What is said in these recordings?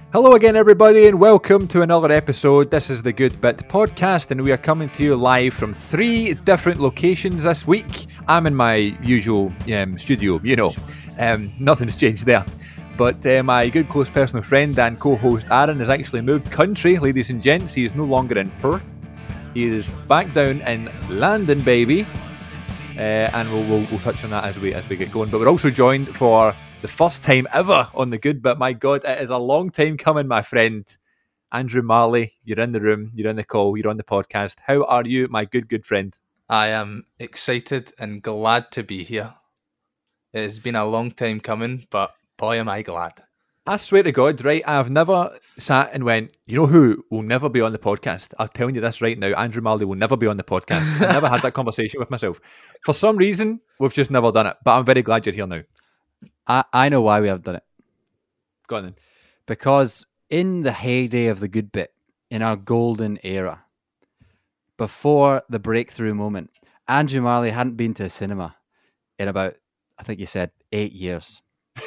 Hello again, everybody, and welcome to another episode. This is the Good Bit podcast, and we are coming to you live from 3 different locations this week. I'm in my usual studio, nothing's changed there. But my good close personal friend and co-host Aaron has actually moved country, ladies and gents. He is no longer in Perth. He is back down in London, baby. And we'll touch on that as we get going. But we're also joined for the first time ever on the Good Bit. My God, it is a long time coming, my friend. Andrew Marley, you're in the room, you're in the call, you're on the podcast. How are you, my good friend? I am excited and glad to be here. It has been a long time coming, but boy, am I glad. I swear to God, right, I've never sat and went, you know who will never be on the podcast? I'm telling you this right now, Andrew Marley will never be on the podcast. I've never had that conversation with myself. For some reason, we've just never done it, but I'm very glad you're here now. I know why we have done it. Go on then. Because in the heyday of the Good Bit, in our golden era, before the breakthrough moment, Andrew Marley hadn't been to a cinema in about, I think you said, 8 years.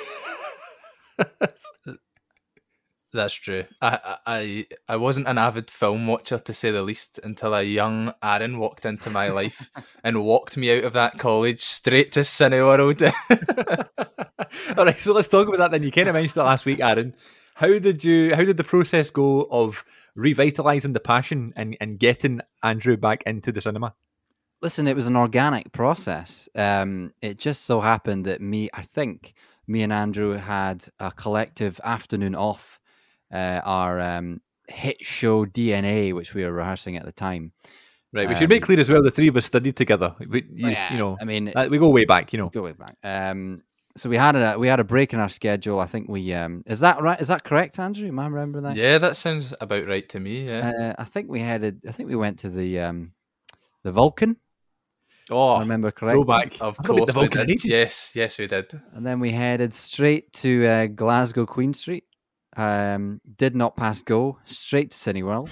That's true. I wasn't an avid film watcher, to say the least, until a young Aaron walked into my life and walked me out of that college straight to Cineworld. All right, so let's talk about that then. You kind of mentioned it last week, Aaron. How did the process go of revitalising the passion and getting Andrew back into the cinema? Listen, it was an organic process. It just so happened that me and Andrew had a collective afternoon off our hit show DNA, which we were rehearsing at the time. Right, we should make clear as well, the three of us studied together. We go way back, Go way back. So we had a break in our schedule. I think we is that right? Is that correct, Andrew? Am I remembering that? Yeah, that sounds about right to me. Yeah. I think we went to the Vulcan. Oh, I remember correctly. Throwback. Of course we did. Yes, we did. And then we headed straight to Glasgow Queen Street. Did not pass go, straight to Cineworld.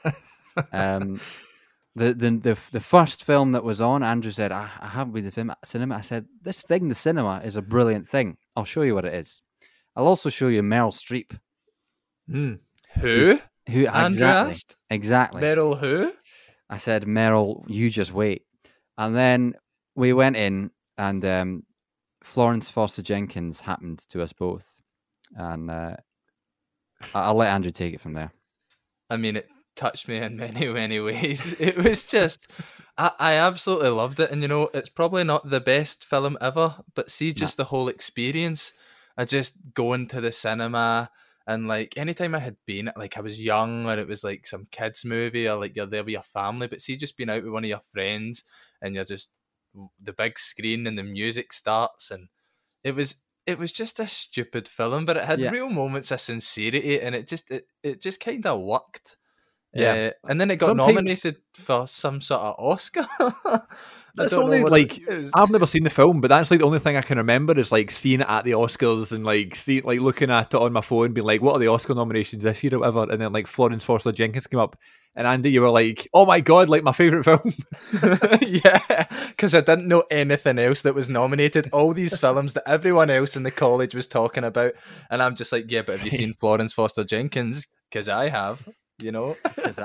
The first film that was on, Andrew said, I haven't been to the cinema. I said, this thing, the cinema, is a brilliant thing. I'll show you what it is. I'll also show you Meryl Streep. Who? Andrew asked? Exactly. Meryl who? I said, Meryl, you just wait. And then we went in, and Florence Foster Jenkins happened to us both. And I'll let Andrew take it from there. I mean, it touched me in many, many ways. It was just, I absolutely loved it. And, it's probably not the best film ever, but see just the whole experience. I just going to the cinema, and anytime I had been, I was young, or it was some kids movie, or you're there with your family, but see just being out with one of your friends, and you're just, the big screen and the music starts, and it was just a stupid film, but it had real moments of sincerity, and it just kind of worked. Yeah, and then it got nominated for some sort of Oscar. That's only I've never seen the film, but that's the only thing I can remember is seeing it at the Oscars and looking at it on my phone, being like, what are the Oscar nominations this year or whatever? And then Florence Foster Jenkins came up, and Andy, you were like, oh my God, my favourite film. Yeah, because I didn't know anything else that was nominated. All these films that everyone else in the college was talking about, and I'm just like, yeah, but have you seen Florence Foster Jenkins? Because I have. Because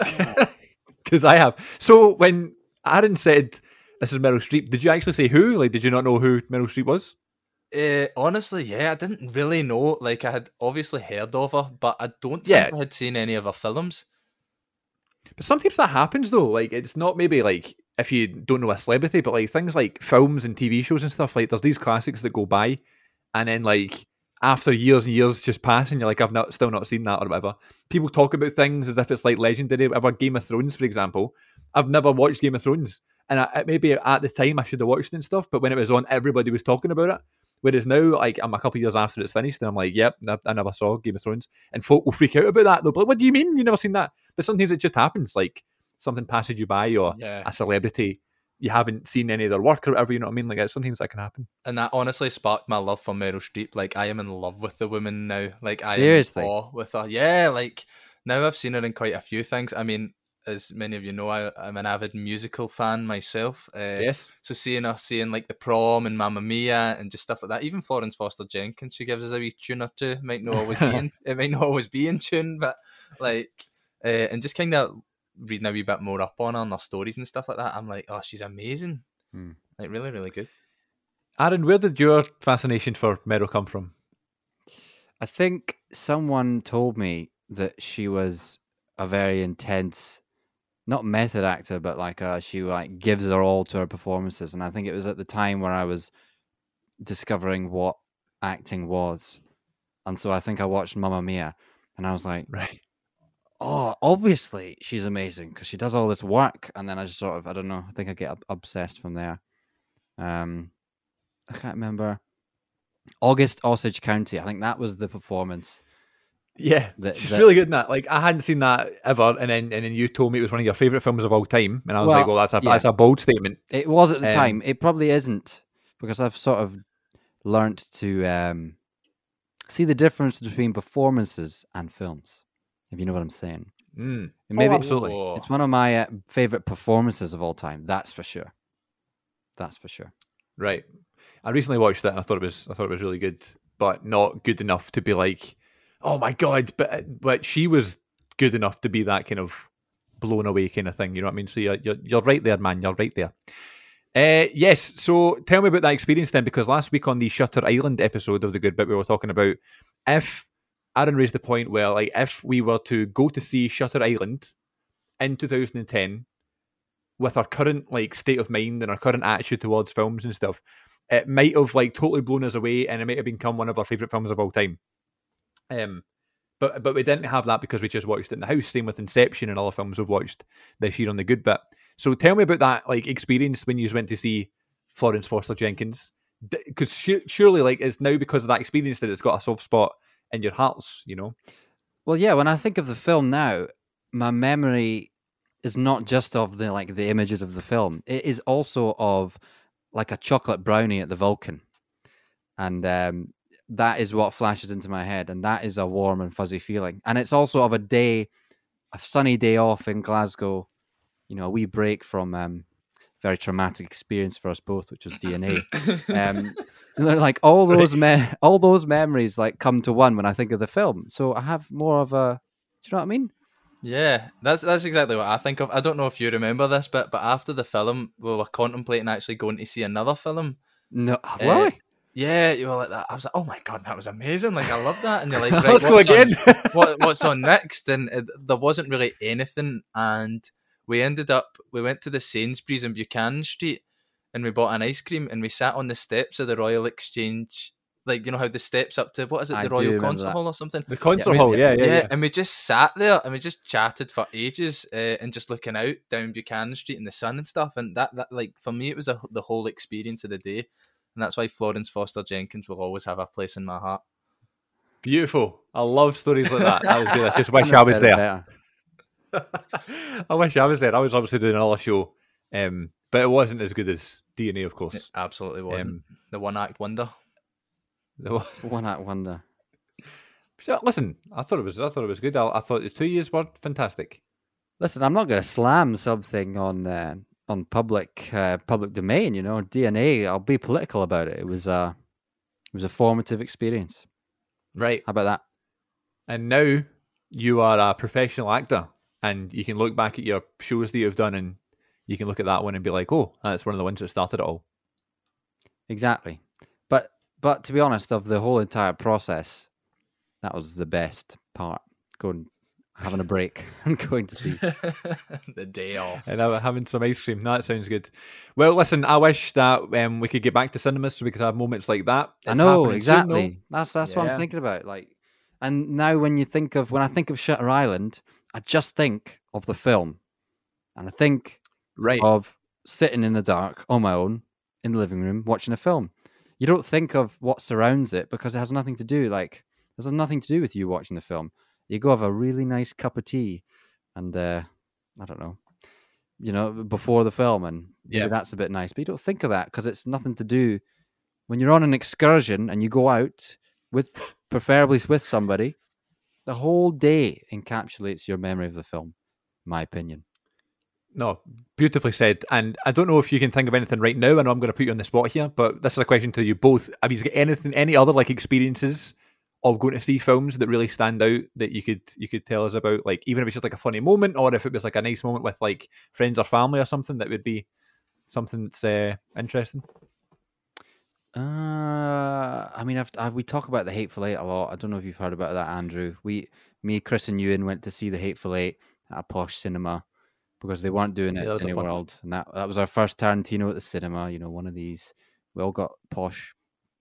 I have. So when Aaron said this is Meryl Streep, did you actually say who? Did you not know who Meryl Streep was? Honestly, yeah, I didn't really know. I had obviously heard of her, but I don't think I had seen any of her films. But sometimes that happens though. It's not maybe if you don't know a celebrity, but things like films and TV shows and stuff. There's these classics that go by, and then after years and years just pass, and you're like, I've still not seen that or whatever. People talk about things as if it's legendary. Whatever. Game of Thrones, for example, I've never watched Game of Thrones, and maybe at the time I should have watched it and stuff. But when it was on, everybody was talking about it. Whereas now, I'm a couple of years after it's finished, and I'm like, yep, I never saw Game of Thrones, and folk will freak out about that. They'll be like, what do you mean you never seen that? But sometimes it just happens, something passes you by, or a celebrity. You haven't seen any of their work or whatever, you know what I mean? Sometimes that can happen. And that honestly sparked my love for Meryl Streep. I am in love with the woman now. I Seriously? am in awe with her. Yeah, now I've seen her in quite a few things. I mean, as many of you know, I'm an avid musical fan myself. Yes. So seeing her saying like The Prom and Mamma Mia and just stuff like that, even Florence Foster Jenkins, she gives us a wee tune or two. It might not always be in tune, but like, and just kind of reading a wee bit more up on her and her stories and stuff like that, I'm like, oh, she's amazing. Like really, really good. Aaron, where did your fascination for Meryl come from? I think someone told me that she was a very intense, not method actor, but like she like gives her all to her performances. And I think it was at the time where I was discovering what acting was. And so I think I watched Mamma Mia and I was like, Right. oh, obviously she's amazing because she does all this work. And then I just sort of, I don't know, I think I get obsessed from there. I can't remember. August Osage County. I think that was the performance. Yeah, she's really good in that. Like, I hadn't seen that ever, and then you told me it was one of your favorite films of all time, and I was like, "Well, that's a bold statement." It was at the time. It probably isn't, because I've sort of learnt to see the difference between performances and films. If you know what I'm saying. Maybe absolutely. It's one of my favorite performances of all time. That's for sure. Right. I recently watched it and I thought it was really good, but not good enough to be like, oh my god! But she was good enough to be that kind of blown away kind of thing. You know what I mean? So you're right there, man. You're right there. Yes. So tell me about that experience then, because last week on the Shutter Island episode of The Good Bit, we were talking about if Aaron raised the point where, like, if we were to go to see Shutter Island in 2010 with our current like state of mind and our current attitude towards films and stuff, it might have like totally blown us away, and it might have become one of our favorite films of all time. But we didn't have that because we just watched it in the house. Same with Inception and other films we've watched this year on The Good Bit. So tell me about that like experience when you went to see Florence Foster Jenkins, because surely like it's now because of that experience that it's got a soft spot in your hearts, you know? Well, yeah. When I think of the film now, my memory is not just of the images of the film. It is also of like a chocolate brownie at the Vulcan, and that is what flashes into my head, and that is a warm and fuzzy feeling. And it's also of a sunny day off in Glasgow, you know, a wee break from very traumatic experience for us both, which was DNA. Like all those memories like come to one when I think of the film. So I have more of a, do you know what I mean? Yeah, that's exactly what I think of. I don't know if you remember this, but after the film, we were contemplating actually going to see another film. No, really? Yeah, you were like that. I was like, oh my god, that was amazing! Like, I love that. And you're like, right, let's go again. What's on next? And there wasn't really anything. And we went to the Sainsbury's in Buchanan Street, and we bought an ice cream, and we sat on the steps of the Royal Exchange. Like, you know how the steps up to, what is it, the Royal Concert Hall or something? The Concert Hall, yeah. And we just sat there and we just chatted for ages and just looking out down Buchanan Street in the sun and stuff. And that like, for me, it was the whole experience of the day. And that's why Florence Foster Jenkins will always have a place in my heart. Beautiful. I love stories like that. That was good. I just wish I was there. I wish I was there. I was obviously doing another show, but it wasn't as good as DNA, of course. It absolutely wasn't. The one act wonder. One act wonder. So, listen, I thought it was good. I thought the 2 years were fantastic. Listen, I'm not going to slam something on public domain. You know, DNA. I'll be political about it. It was a formative experience. Right. How about that? And now you are a professional actor, and you can look back at your shows that you've done, and you can look at that one and be like, "Oh, that's one of the ones that started it all." Exactly. But to be honest, of the whole entire process, that was the best part. Having a break and going to see the day off and having some ice cream. That sounds good. Well, listen, I wish that we could get back to cinemas so we could have moments like that. I know, exactly. That's what I'm thinking about. Like, and now when I think of Shutter Island, I just think of the film, and I think of sitting in the dark on my own in the living room watching a film. You don't think of what surrounds it because it has nothing to do. Like, it has nothing to do with you watching the film. You go have a really nice cup of tea, and I don't know, you know, before the film, and maybe that's a bit nice. But you don't think of that because it's nothing to do. When you're on an excursion and you go out preferably with somebody, the whole day encapsulates your memory of the film. In my opinion. No, beautifully said. And I don't know if you can think of anything right now. I know I'm going to put you on the spot here, but this is a question to you both. Have you got any other like experiences of going to see films that really stand out that you could tell us about? Like even if it's just like a funny moment, or if it was like a nice moment with like friends or family or something, that would be something that's interesting. I mean, we talk about the Hateful Eight a lot. I don't know if you've heard about that, Andrew. Me, Chris, and Ewan went to see the Hateful Eight at a posh cinema because they weren't doing it that at was a fun one. Cineworld, and that was our first Tarantino at the cinema. You know, one of these. We all got posh,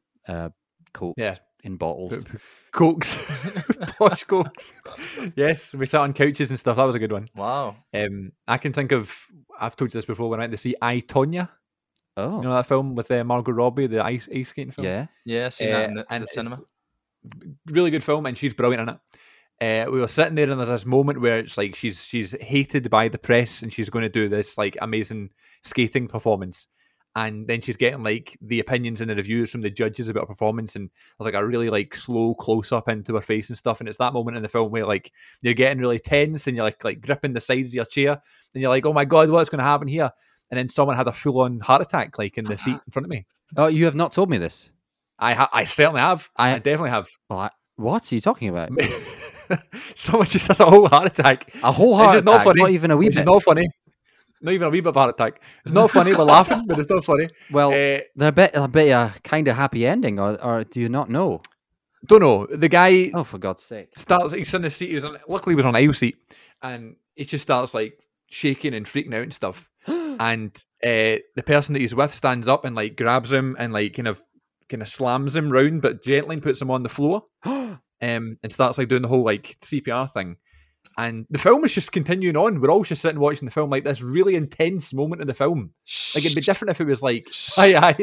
cokes Yeah. in bottles. Cokes, posh cokes. Yes, we sat on couches and stuff. That was a good one. Wow. I can think of. I've told you this before. When I went to see I, Tonya. Oh, You know that film with Margot Robbie, the ice skating film? yeah. Yeah, I seen that in the and cinema. Really good film, and she's brilliant in it. We were sitting there, and there's this moment where it's like she's hated by the press, and she's going to do this like amazing skating performance, and then she's getting like the opinions and the reviews from the judges about her performance, and there's like a really like slow close up into her face and stuff, and it's that moment in the film where like you're getting really tense, and you're like gripping the sides of your chair, and you're like, oh my god, what's going to happen here? And then someone had a full-on heart attack, like in the seat in front of me. Oh, you have not told me this. I certainly have. I definitely have. Well, what are you talking about? Someone just has a whole heart attack. A whole heart It's just attack? not funny. Not even a wee It's bit. not funny. Not even a wee bit of a heart attack. It's not funny. We're laughing, but it's not funny. Well, they're a bit a kind of happy ending, or do you not know? Don't know. The guy Oh, for God's sake! starts. He's in the seat. Luckily, he was on aisle seat, and he just starts like shaking and freaking out and stuff. And the person that he's with stands up and like grabs him and like kind of slams him round, but gently, and puts him on the floor. And starts like doing the whole like CPR thing. And the film is just continuing on. We're all just sitting watching the film, like this really intense moment in the film. Like it'd be different if it was like, aye.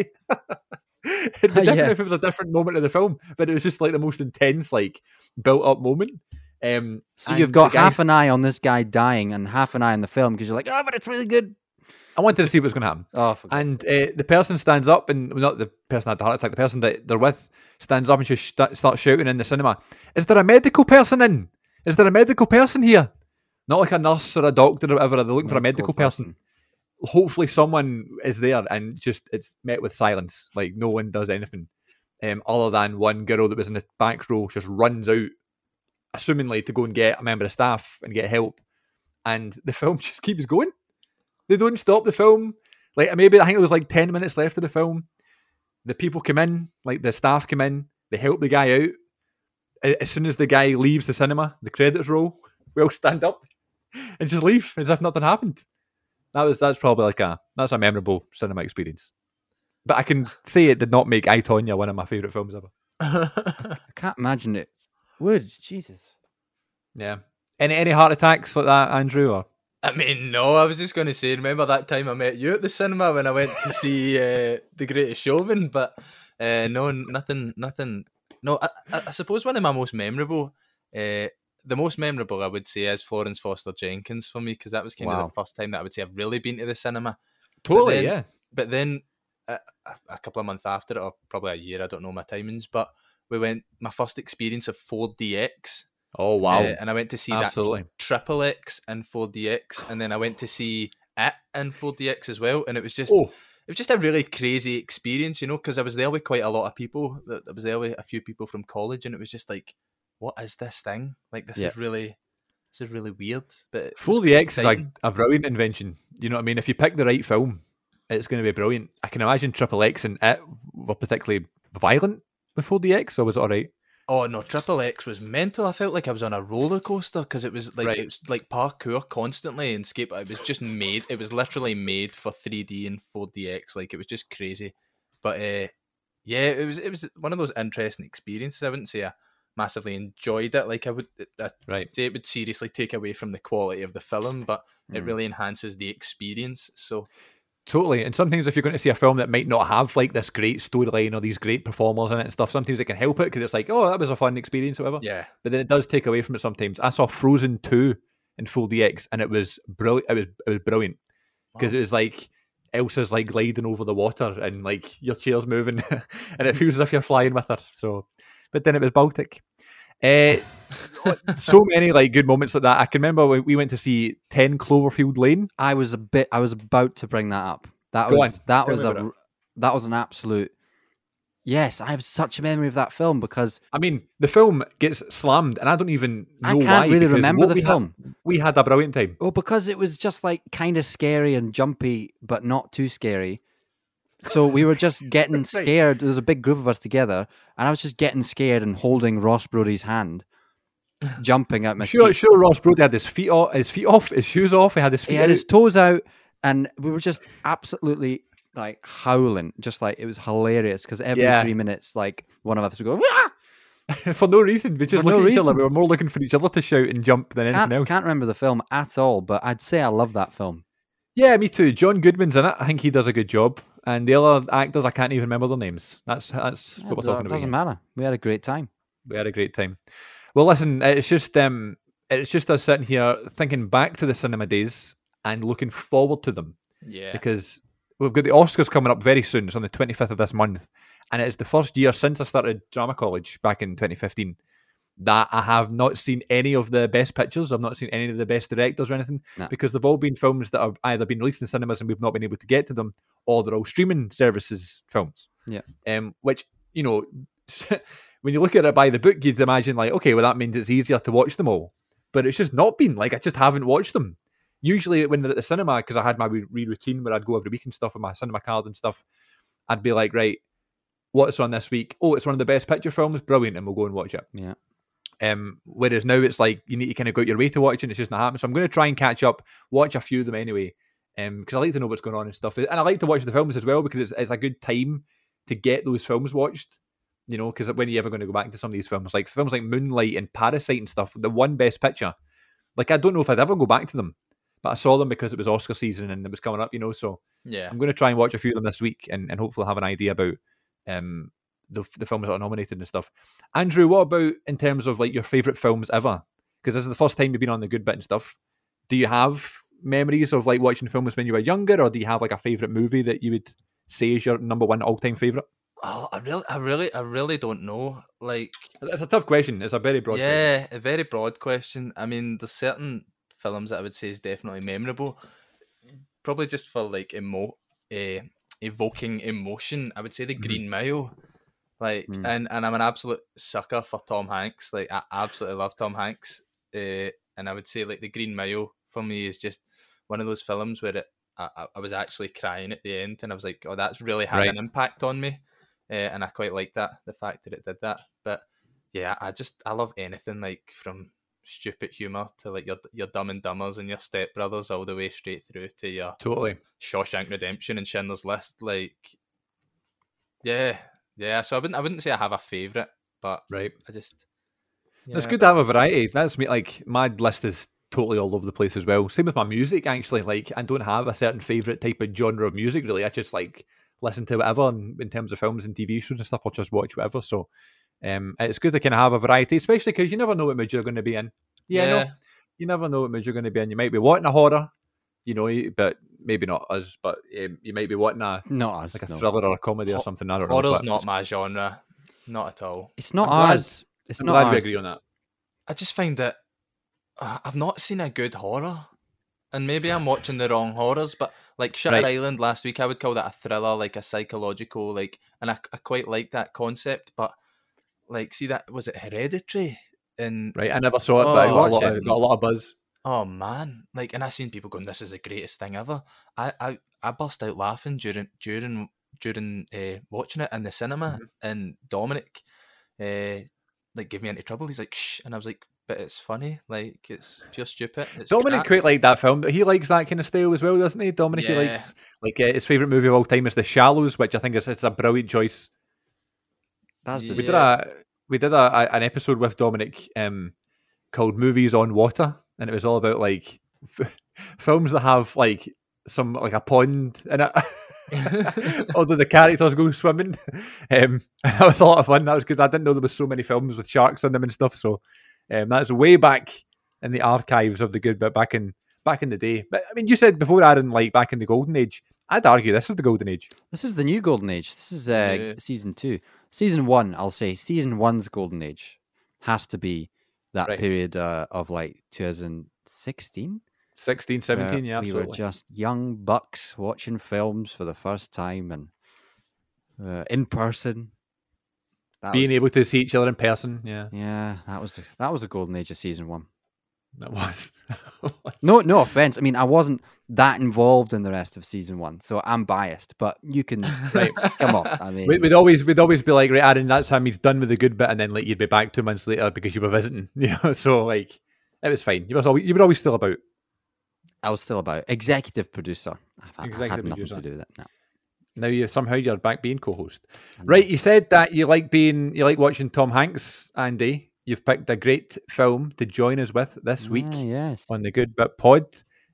It'd be different if it was a different moment in the film, but it was just like the most intense, like built up moment. So you've got half an eye on this guy dying and half an eye on the film because you're like, oh, but it's really good. I wanted to see what was going to happen. Oh, and the person stands up, and not the person had the heart attack. The person that they're with stands up and just starts shouting in the cinema. Is there a medical person in? Is there a medical person here? Not like a nurse or a doctor or whatever. They're looking for a medical person. Hopefully someone is there, and just it's met with silence. Like no one does anything. Other than one girl that was in the back row just runs out, assumingly to go and get a member of staff and get help. And the film just keeps going. They don't stop the film. Like maybe I think there was like 10 minutes left of the film. The people come in, like the staff come in, they help the guy out. As soon as the guy leaves the cinema, the credits roll, we all stand up and just leave as if nothing happened. That's probably that's a memorable cinema experience. But I can say it did not make I, Tonya one of my favourite films ever. I can't imagine it would. Jesus. Yeah. Any heart attacks like that, Andrew? Or I mean, no, I was just going to say, remember that time I met you at the cinema when I went to see The Greatest Showman? But no, nothing. No, I suppose one of my most memorable, the most memorable I would say is Florence Foster Jenkins for me, because that was kind of the first time that I would say I've really been to the cinema. Totally, yeah. But then a couple of months after it, or probably a year, I don't know my timings, but we went, my first experience of 4DX. Oh, wow. And I went to see that Triple X and 4DX, and then I went to see it and 4DX as well, and it was just a really crazy experience, you know, because I was there with quite a lot of people. I was there with a few people from college, and it was just like, what is this thing? Like, this is really weird. But 4DX is a brilliant invention. You know what I mean? If you pick the right film, it's going to be brilliant. I can imagine Triple X and it were particularly violent with 4DX, or was it all right? Oh no, Triple X was mental. I felt like I was on a roller coaster because it was like it was like parkour constantly and skate. It was just made. It was literally made for 3D and 4DX. Like it was just crazy. But yeah, it was one of those interesting experiences. I wouldn't say I massively enjoyed it. Like I'd say it would seriously take away from the quality of the film, but it really enhances the experience. So. Totally. And sometimes if you're going to see a film that might not have like this great storyline or these great performers in it and stuff, sometimes it can help it because it's like, oh, that was a fun experience or whatever. Yeah. But then it does take away from it sometimes. I saw Frozen 2 in 4DX and it was brilliant. It was brilliant because it was like Elsa's like gliding over the water and like your chair's moving and it feels as if you're flying with her. So, but then it was Baltic. So many like good moments like that. I can remember when we went to see 10 Cloverfield Lane. I was about to bring that up. That Go was on, that tell was me about it. that was an absolute. Yes, I have such a memory of that film because I mean, the film gets slammed, and I don't even I know can't why. really because remember what the film. We had a brilliant time. Well, because it was just like kind of scary and jumpy, but not too scary. So we were just getting Right. scared. There was a big group of us together, and I was just getting scared and holding Ross Brody's hand, jumping at my Sure, feet. sure. Ross Brody had his feet off, his shoes off. He had his feet He had out. his toes out, and we were just absolutely like howling, just like it was hilarious because every Yeah. 3 minutes, like one of us would go, "Wah!" For no reason. We just For look no at each other. reason. We were more looking for each other to shout and jump than anything else. Can't remember the film at all, but I'd say I love that film. Yeah, me too. John Goodman's in it. I think he does a good job. And the other actors, I can't even remember their names. That's what we're talking about. Doesn't here. matter. We had a great time. We had a great time. Well, listen, it's just us sitting here thinking back to the cinema days and looking forward to them Yeah. because we've got the Oscars coming up very soon. It's on the 25th of this month, and it's the first year since I started drama college back in 2015 that I have not seen any of the best pictures. I've not seen any of the best directors or anything No. because they've all been films that have either been released in cinemas and we've not been able to get to them, or they're all streaming services films. Yeah. Which, you know, when you look at it by the book, you'd imagine like, okay, well that means it's easier to watch them all. But it's just not been. Like, I just haven't watched them. Usually when they're at the cinema, because I had my routine where I'd go every week and stuff with my cinema card and stuff, I'd be like, right, what's on this week? Oh, it's one of the best picture films. Brilliant. And we'll go and watch it. Yeah. Whereas now it's like you need to kind of go out your way to watch it and it's just not happening. So I'm going to try and catch up, watch a few of them anyway, because I like to know what's going on and stuff. And I like to watch the films as well because it's a good time to get those films watched. You know, because when are you ever going to go back to some of these films? Like films like Moonlight and Parasite and stuff, the one best picture. Like, I don't know if I'd ever go back to them, but I saw them because it was Oscar season and it was coming up, you know. So Yeah. I'm going to try and watch a few of them this week and hopefully have an idea about the films that are nominated and stuff. Andrew, what about in terms of like your favourite films ever? Because this is the first time you've been on the Good Bit and stuff. Do you have memories of like watching films when you were younger, or do you have like a favourite movie that you would say is your number one all-time favourite? Oh, I really don't know. Like, It's a tough question. It's a very broad question. yeah, a very broad question. I mean, there's certain films that I would say is definitely memorable. Probably just for like evoking emotion. I would say The Green Mile. Like, and I'm an absolute sucker for Tom Hanks. Like, I absolutely love Tom Hanks. And I would say like The Green Mile for me is just one of those films where I was actually crying at the end, and I was like, oh, that's really had an impact on me. And I quite like that, the fact that it did that. But yeah, I love anything like from stupid humour to like your Dumb and Dumbers and your Step Brothers all the way straight through to your Totally Shawshank Redemption and Schindler's List. Like, yeah. So I wouldn't say I have a favourite, but right. I just It's good to have a variety. That's me. Like, my list is totally all over the place as well. Same with my music, actually. Like, I don't have a certain favourite type of genre of music, really. I just like listen to whatever, and in terms of films and TV shows and stuff, I'll just watch whatever. So it's good to kind of have a variety, especially because you never know what mood you're going to be in. No, you never know what mood you're going to be in. You might be wanting a horror, you know, but maybe not us. But you might be wanting a thriller or a comedy or something. I don't know. Horror's not my genre, not at all. It's not ours. It's I'm not glad ours. we agree on that. I just find that I've not seen a good horror, and maybe I'm watching the wrong horrors. But like Shutter Island last week, I would call that a thriller, like a psychological, like, and I quite like that concept. But like, see, that was it Hereditary, and I never saw it, but I got a lot of buzz. Oh man, like, and I seen people going, "This is the greatest thing ever." I burst out laughing during watching it in the cinema, and Dominic like gave me into trouble. He's like, "Shh," and I was like, "But it's funny, like it's pure stupid." Dominic quite liked that film, but he likes that kind of style as well, doesn't he? Dominic, he likes like his favourite movie of all time is The Shallows, which I think it's a brilliant choice. We did an episode with Dominic called Movies on Water, and it was all about like films that have like some like a pond in it. Although the characters go swimming, and that was a lot of fun. That was good. I didn't know there was so many films with sharks in them and stuff. So that's way back in the archives of the Good Bit back in the day. But I mean, you said before, Aaron, like back in the golden age. I'd argue this is the golden age. This is the new golden age. This is season 2, season 1. I'll say season 1's golden age. has to be that Right. period of like 2016. 16, 17, yeah, we were absolutely. just young bucks watching films for the first time and in person. Being able to see each other in person, yeah, Yeah, that was a golden age of season 1. that was. No offense. I mean, I wasn't that involved in the rest of season 1, so I'm biased. But you can, Right. come on. I mean, We'd always be like, right, Aaron, that's how he's done with the good bit, and then like you'd be back 2 months later because you were visiting, So like, it was fine. You were always still about. I was still about executive producer. I had Executive nothing producer. to do with it. No. Now you're back being co-host, right? You said that you like watching Tom Hanks, Andy. You've picked a great film to join us with this week Yes. on the Good Bit Pod.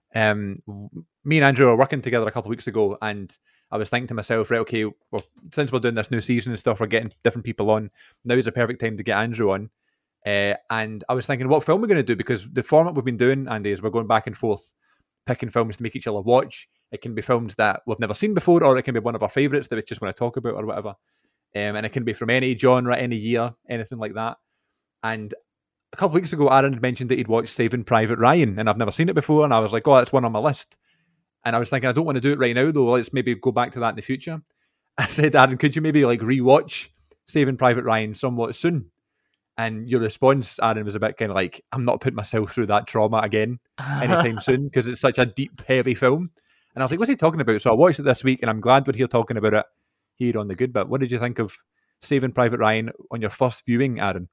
Me and Andrew were working together a couple of weeks ago, and I was thinking to myself, right, okay, well, since we're doing this new season and stuff, we're getting different people on. Now is a perfect time to get Andrew on. And I was thinking, what film we're going to do, because the format we've been doing, Andy, is we're going back and forth, picking films to make each other watch. It can be films that we've never seen before, or it can be one of our favourites that we just want to talk about or whatever. And it can be from any genre, any year, anything like that. And a couple of weeks ago, Aaron had mentioned that he'd watched Saving Private Ryan, and I've never seen it before, and I was like, oh, that's one on my list. And I was thinking, I don't want to do it right now, though. Let's maybe go back to that in the future. I said, Aaron, could you maybe like rewatch Saving Private Ryan somewhat soon? And your response, Aaron, was a bit kind of like, I'm not putting myself through that trauma again anytime soon, because it's such a deep, heavy film. And I was like, what's he talking about? So I watched it this week, and I'm glad we're here talking about it here on the Good Bit. What did you think of Saving Private Ryan on your first viewing, Aaron?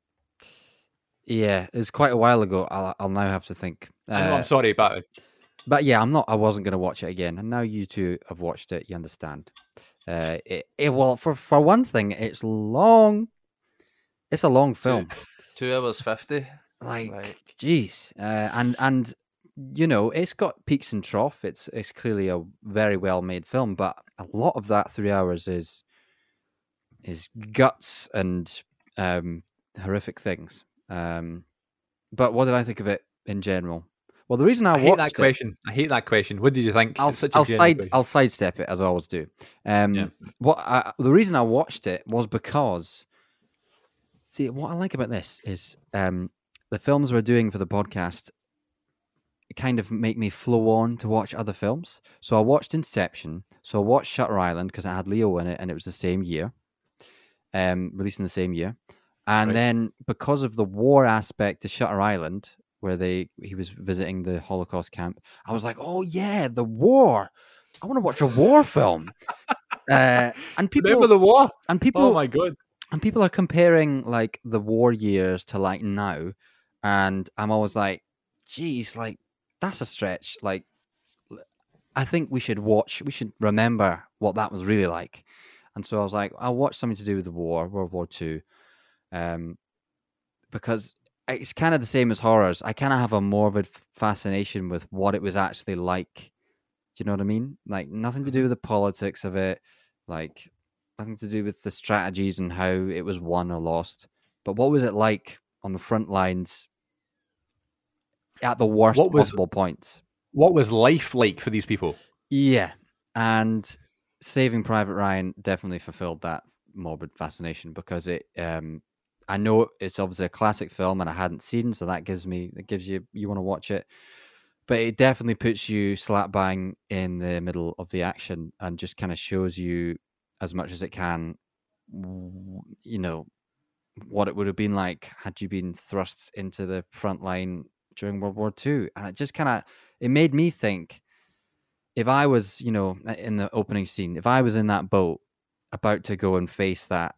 Yeah, it was quite a while ago. I'll now have to think. I know, I'm sorry, but yeah, I wasn't going to watch it again, and now you two have watched it. You understand. Well, for one thing, it's long. It's a long film. 2 hours 50. Like, geez, and it's got peaks and troughs. It's clearly a very well made film, but a lot of that 3 hours is guts and horrific things. But what did I think of it in general? Well, the reason I hate that question. I hate that question. What did you think? I'll sidestep it as I always do. The reason I watched it was because, see, what I like about this is the films we're doing for the podcast kind of make me flow on to watch other films. So I watched Inception. So I watched Shutter Island because it had Leo in it, and it was the same year, released in the same year. And then because of the war aspect to Shutter Island, where he was visiting the Holocaust camp, I was like, oh yeah, the war. I want to watch a war film. And people remember the war. And people, oh my god. And people are comparing like the war years to like now, and I'm always like, geez, like that's a stretch. Like, I think we should remember what that was really like. And so I was like, I'll watch something to do with the war, World War II. Because it's kind of the same as horrors. I kind of have a morbid fascination with what it was actually like. Do you know what I mean? Like, nothing to do with the politics of it, like nothing to do with the strategies and how it was won or lost. But what was it like on the front lines at the worst possible points? What was life like for these people? Yeah. And Saving Private Ryan definitely fulfilled that morbid fascination, because it I know it's obviously a classic film and I hadn't seen, so that gives you want to watch it. But it definitely puts you slap bang in the middle of the action and just kind of shows you as much as it can, what it would have been like had you been thrust into the front line during World War II. And it just it made me think, if I was, in the opening scene, if I was in that boat about to go and face that,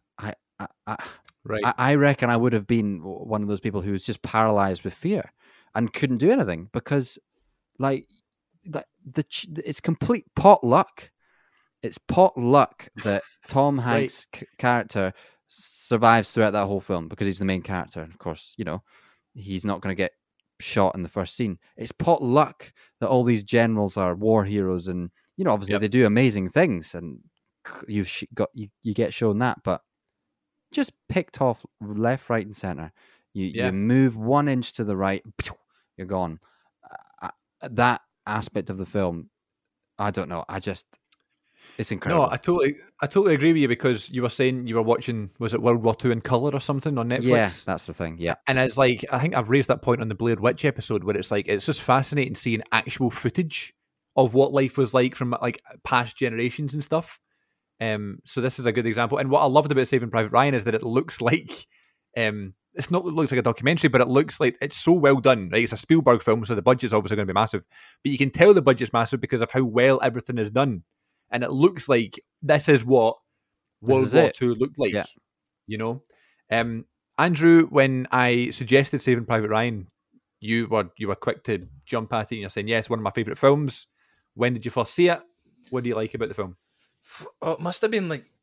I reckon I would have been one of those people who was just paralyzed with fear and couldn't do anything, because like it's complete pot luck. It's pot luck that Tom Hanks' character survives throughout that whole film, because he's the main character. And of course, he's not going to get shot in the first scene. It's pot luck that all these generals are war heroes, and obviously they do amazing things, and you get shown that, but just picked off left, right, and center. You move 1 inch to the right, you're gone. That aspect of the film, I don't know. It's No, incredible. I totally agree with you because you were saying you were watching, was it World War II in colour or something on Netflix? Yeah, that's the thing. Yeah. And it's like, I think I've raised that point on the Blair Witch episode where it's like, it's just fascinating seeing actual footage of what life was like from like past generations and stuff. So this is a good example. And what I loved about Saving Private Ryan is that it looks like, it looks like a documentary, but it looks like it's so well done. Right? It's a Spielberg film, so the budget's obviously going to be massive. But you can tell the budget's massive because of how well everything is done. And it looks like this is what World War II looked like. Yeah. You know? Andrew, when I suggested Saving Private Ryan, you were quick to jump at it and you're saying, yes, one of my favourite films. When did you first see it? What do you like about the film? Oh, it must have been like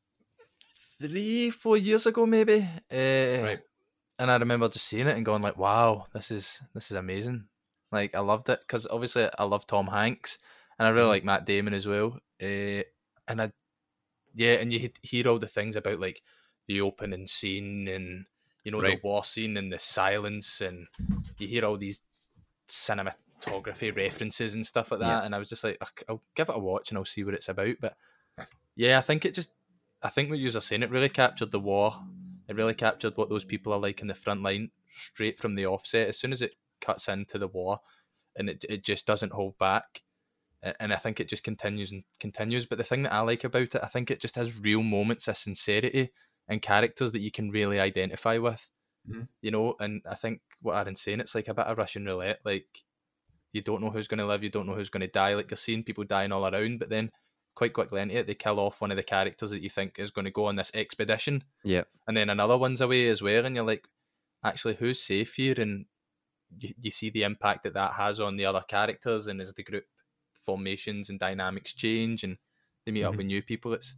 3-4 years ago, maybe. Right. And I remember just seeing it and going like, "Wow, this is amazing!" Like I loved it because obviously I love Tom Hanks and I really like Matt Damon as well. And and you hear all the things about like the opening scene and the war scene and the silence, and you hear all these cinematography references and stuff like that. Yeah. And I was just like, I'll give it a watch and I'll see what it's about. But yeah, I think what you were saying, it really captured the war. It really captured what those people are like in the front line straight from the offset. As soon as it cuts into the war, and it just doesn't hold back. And I think it just continues and continues. But the thing that I like about it, I think it just has real moments of sincerity and characters that you can really identify with. And I think what Aaron's saying, it's like a bit of Russian roulette. Like, you don't know who's going to live, you don't know who's going to die. Like, you're seeing people dying all around, but then quite quickly into it, they kill off one of the characters that you think is going to go on this expedition. Yeah. And then another one's away as well, and you're like, actually, who's safe here? And you see the impact that has on the other characters, and as the group formations and dynamics change, and they meet up with new people. It's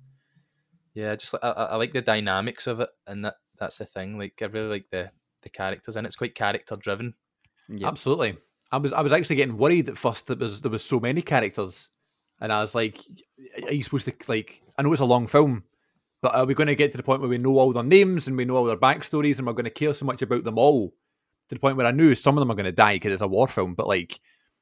just like I like the dynamics of it, and that's the thing. Like I really like the characters, and it's quite character driven. Yep. Absolutely. I was actually getting worried at first that there was so many characters, and I was like, "Are you supposed to like?" I know it's a long film, but are we going to get to the point where we know all their names and we know all their backstories, and we're going to care so much about them all to the point where I knew some of them are going to die because it's a war film, but like.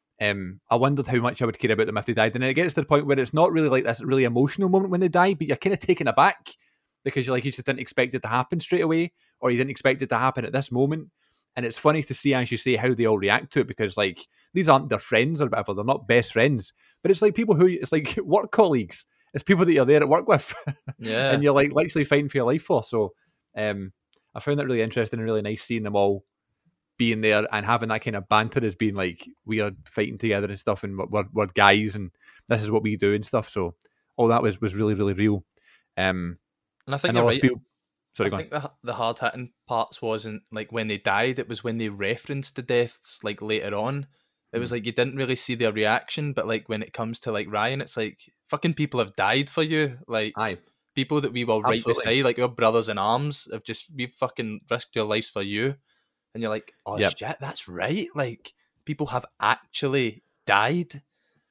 I wondered how much I would care about them if they died. And then it gets to the point where it's not really like this really emotional moment when they die, but you're kind of taken aback because you're like, you just didn't expect it to happen straight away, or you didn't expect it to happen at this moment. And it's funny to see, as you say, how they all react to it, because like these aren't their friends or whatever, they're not best friends, but it's like people who, it's like work colleagues, it's people that you're there at work with, and you're like literally fighting for your life for. So I found that really interesting and really nice seeing them all being there and having that kind of banter as being like, we are fighting together and stuff, and we're guys and this is what we do and stuff. So all that was really, really real. And I think you're right. I think the hard hitting parts wasn't like when they died, it was when they referenced the deaths like later on. It was like you didn't really see their reaction, but like when it comes to like Ryan, it's like fucking people have died for you. Like people that we were right beside, like your brothers in arms, we've fucking risked your lives for you. And you're like, oh shit, that's right. Like people have actually died.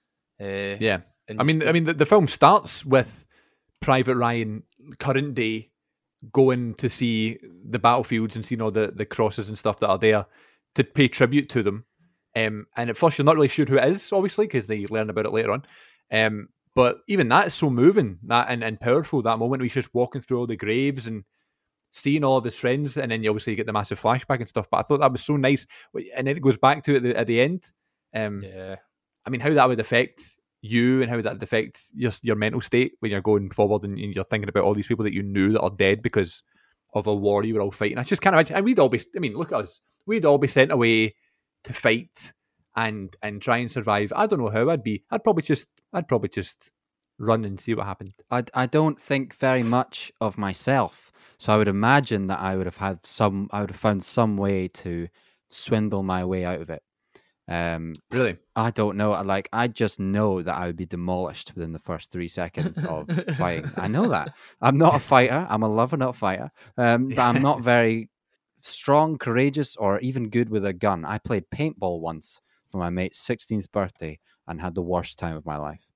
I mean, the film starts with Private Ryan, current day, going to see the battlefields and seeing all the crosses and stuff that are there to pay tribute to them. And at first, you're not really sure who it is, obviously, because they learn about it later on. But even that is so moving and powerful. That moment, he's just walking through all the graves and seeing all of his friends, and then you obviously get the massive flashback and stuff. But I thought that was so nice, and then it goes back to it at the end. I mean, how that would affect you, and how that would affect your mental state when you're going forward and you're thinking about all these people that you knew that are dead because of a war you were all fighting. I just can't imagine. And we'd all be. I mean, look at us. We'd all be sent away to fight and try and survive. I don't know how I'd be. I'd probably just run and see what happened. I don't think very much of myself. So I would imagine that I would have found some way to swindle my way out of it. Really? I don't know. I just know that I would be demolished within the first 3 seconds of fighting. I know that. I'm not a fighter. I'm a lover, not a fighter. But I'm not very strong, courageous, or even good with a gun. I played paintball once for my mate's 16th birthday and had the worst time of my life.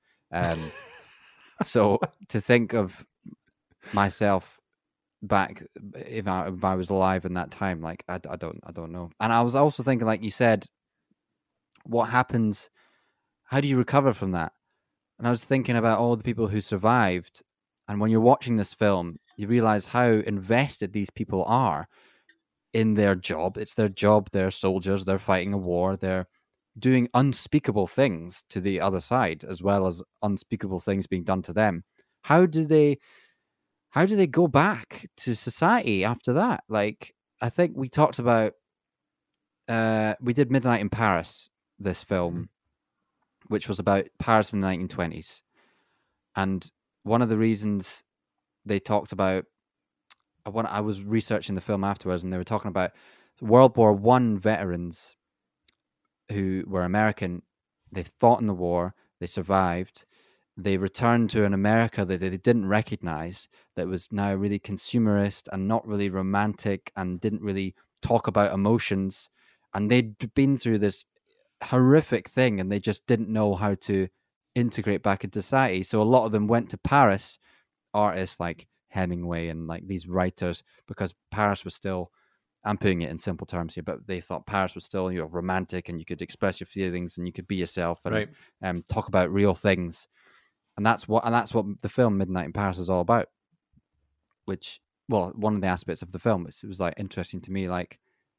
So to think of myself back if I was alive in that time, like I don't know. And I was also thinking, like you said, what happens? How do you recover from that? And I was thinking about all the people who survived. And when you're watching this film, you realize how invested these people are in their job. It's their job. They're soldiers. They're fighting a war. They're doing unspeakable things to the other side, as well as unspeakable things being done to them. How do they go back to society after that? Like, I think we talked about, we did Midnight in Paris, this film, which was about Paris in the 1920s. And one of the reasons they talked about, I was researching the film afterwards, and they were talking about World War One veterans who were American. They fought in the war, they survived, they returned to an America that they didn't recognize, that was now really consumerist and not really romantic and didn't really talk about emotions. And they'd been through this horrific thing and they just didn't know how to integrate back into society. So a lot of them went to Paris, artists like Hemingway and like these writers, because Paris was still, I'm putting it in simple terms here, but they thought Paris was still, romantic, and you could express your feelings and you could be yourself and Right. talk about real things. And that's what the film Midnight in Paris is all about. Which, well, one of the aspects of the film, it was like interesting to me, like,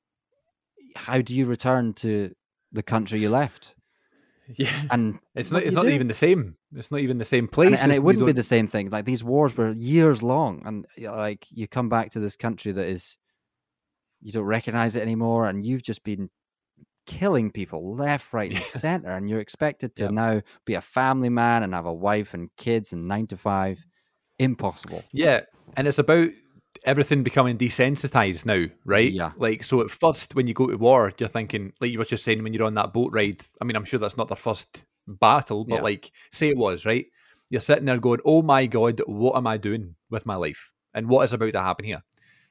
how do you return to the country you left? Yeah. And It's what not. do It's you not do? even the same. It's not even the same place. And it You wouldn't be don't- the same thing. Like, these wars were years long, and like, you come back to this country that is, you don't recognize it anymore, and you've just been killing people left, right, and center, and you're expected to Yep. now be a family man and have a wife and kids and 9 to 5. Impossible. Yeah, and it's about everything becoming desensitized now, right? Yeah. Like, so at first, when you go to war, you're thinking, like you were just saying, when you're on that boat ride. I mean, I'm sure that's not their first battle, but Yeah. like, say it was, right? You're sitting there going, "Oh my god, what am I doing with my life? And what is about to happen here?"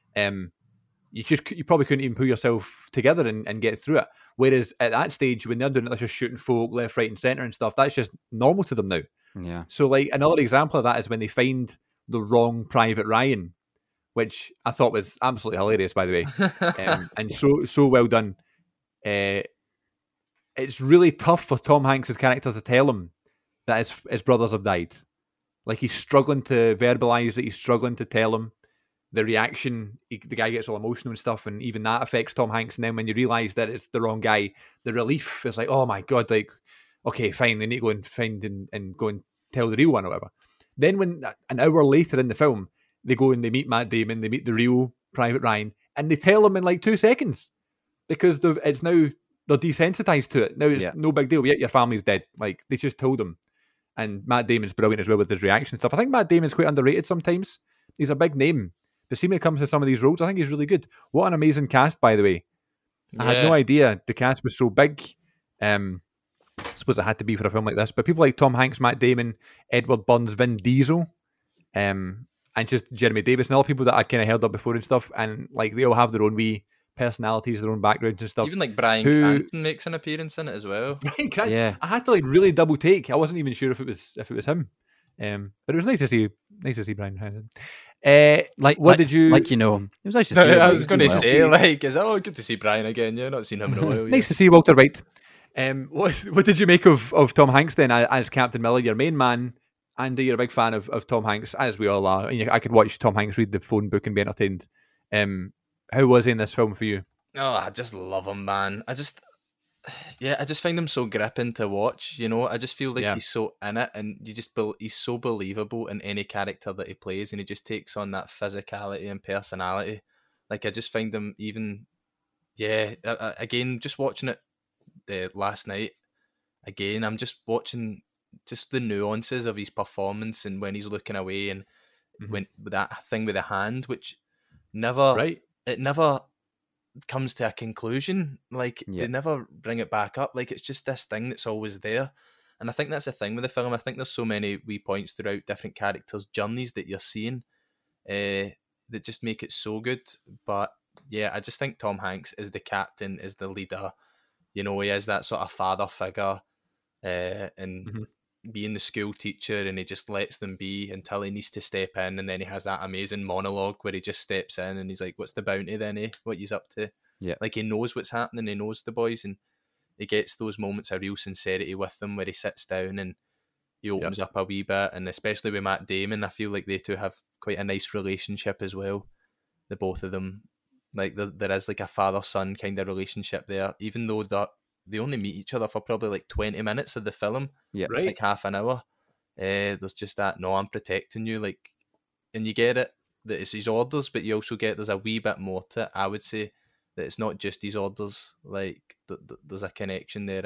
You probably couldn't even pull yourself together and get through it. Whereas at that stage, when they're doing it, they're just shooting folk left, right, and center and stuff. That's just normal to them now. Yeah. So, like, another example of that is when they find the wrong Private Ryan, which I thought was absolutely hilarious, by the way, and so well done. It's really tough for Tom Hanks' character to tell him that his brothers have died. Like, he's struggling to verbalize it. He's struggling to tell him. The reaction, the guy gets all emotional and stuff, and even that affects Tom Hanks. And then when you realise that it's the wrong guy, the relief is like, oh my god, like, okay, fine, they need to go and find and go and tell the real one or whatever. Then when an hour later in the film, they go and they meet Matt Damon, they meet the real Private Ryan, and they tell him in like 2 seconds because they're desensitized to it. Now it's no big deal. Yeah, your family's dead. Like, they just told him. And Matt Damon's brilliant as well with his reaction stuff. I think Matt Damon's quite underrated sometimes. He's a big name. But see, when it comes to some of these roles, I think he's really good. What an amazing cast, by the way. I had no idea the cast was so big. I suppose it had to be for a film like this. But people like Tom Hanks, Matt Damon, Edward Burns, Vin Diesel, and just Jeremy Davis and all people that I'd kind of heard of before and stuff. And like, they all have their own wee personalities, their own backgrounds and stuff. Even like Bryan Cranston makes an appearance in it as well. Bryan Cranston, Yeah. I had to like really double take. I wasn't even sure if it was him. But it was nice to see Bryan Cranston. What did you like? It was nice to see him. I was going to Well. say, like, is it good to see Brian again? Yeah, not seen him in a while. nice to see Walter White. What did you make of Tom Hanks then as Captain Miller, your main man? Andy, you're a big fan of Tom Hanks, as we all are. I could watch Tom Hanks read the phone book and be entertained. How was he in this film for you? Oh, I just love him, man. I just find him so gripping to watch. I just feel like he's so in it, and he's so believable in any character that he plays, and he just takes on that physicality and personality. Like, I just find him even, again, just watching it last night. Again, I'm just watching just the nuances of his performance, and when he's looking away, and when that thing with the hand, which never comes to a conclusion. Like, they never bring it back up. Like, it's just this thing that's always there. And I think that's the thing with the film. I think there's so many wee points throughout different characters' journeys that you're seeing that just make it so good. But yeah, I just think Tom Hanks is the captain, is the leader. He is that sort of father figure, and being the school teacher, and he just lets them be until he needs to step in, and then he has that amazing monologue where he just steps in and he's like, "What's the bounty then, eh? What he's up to?" Yeah. Like, he knows what's happening, he knows the boys, and he gets those moments of real sincerity with them where he sits down and he opens up a wee bit, and especially with Matt Damon, I feel like they two have quite a nice relationship as well. The both of them, like there is like a father-son kind of relationship there, even though they only meet each other for probably like 20 minutes of the film, Right. like half an hour. There's just that, no, I'm protecting you, like, and you get it that it's his orders, but you also get there's a wee bit more to it. I would say that it's not just his orders, like there's a connection there.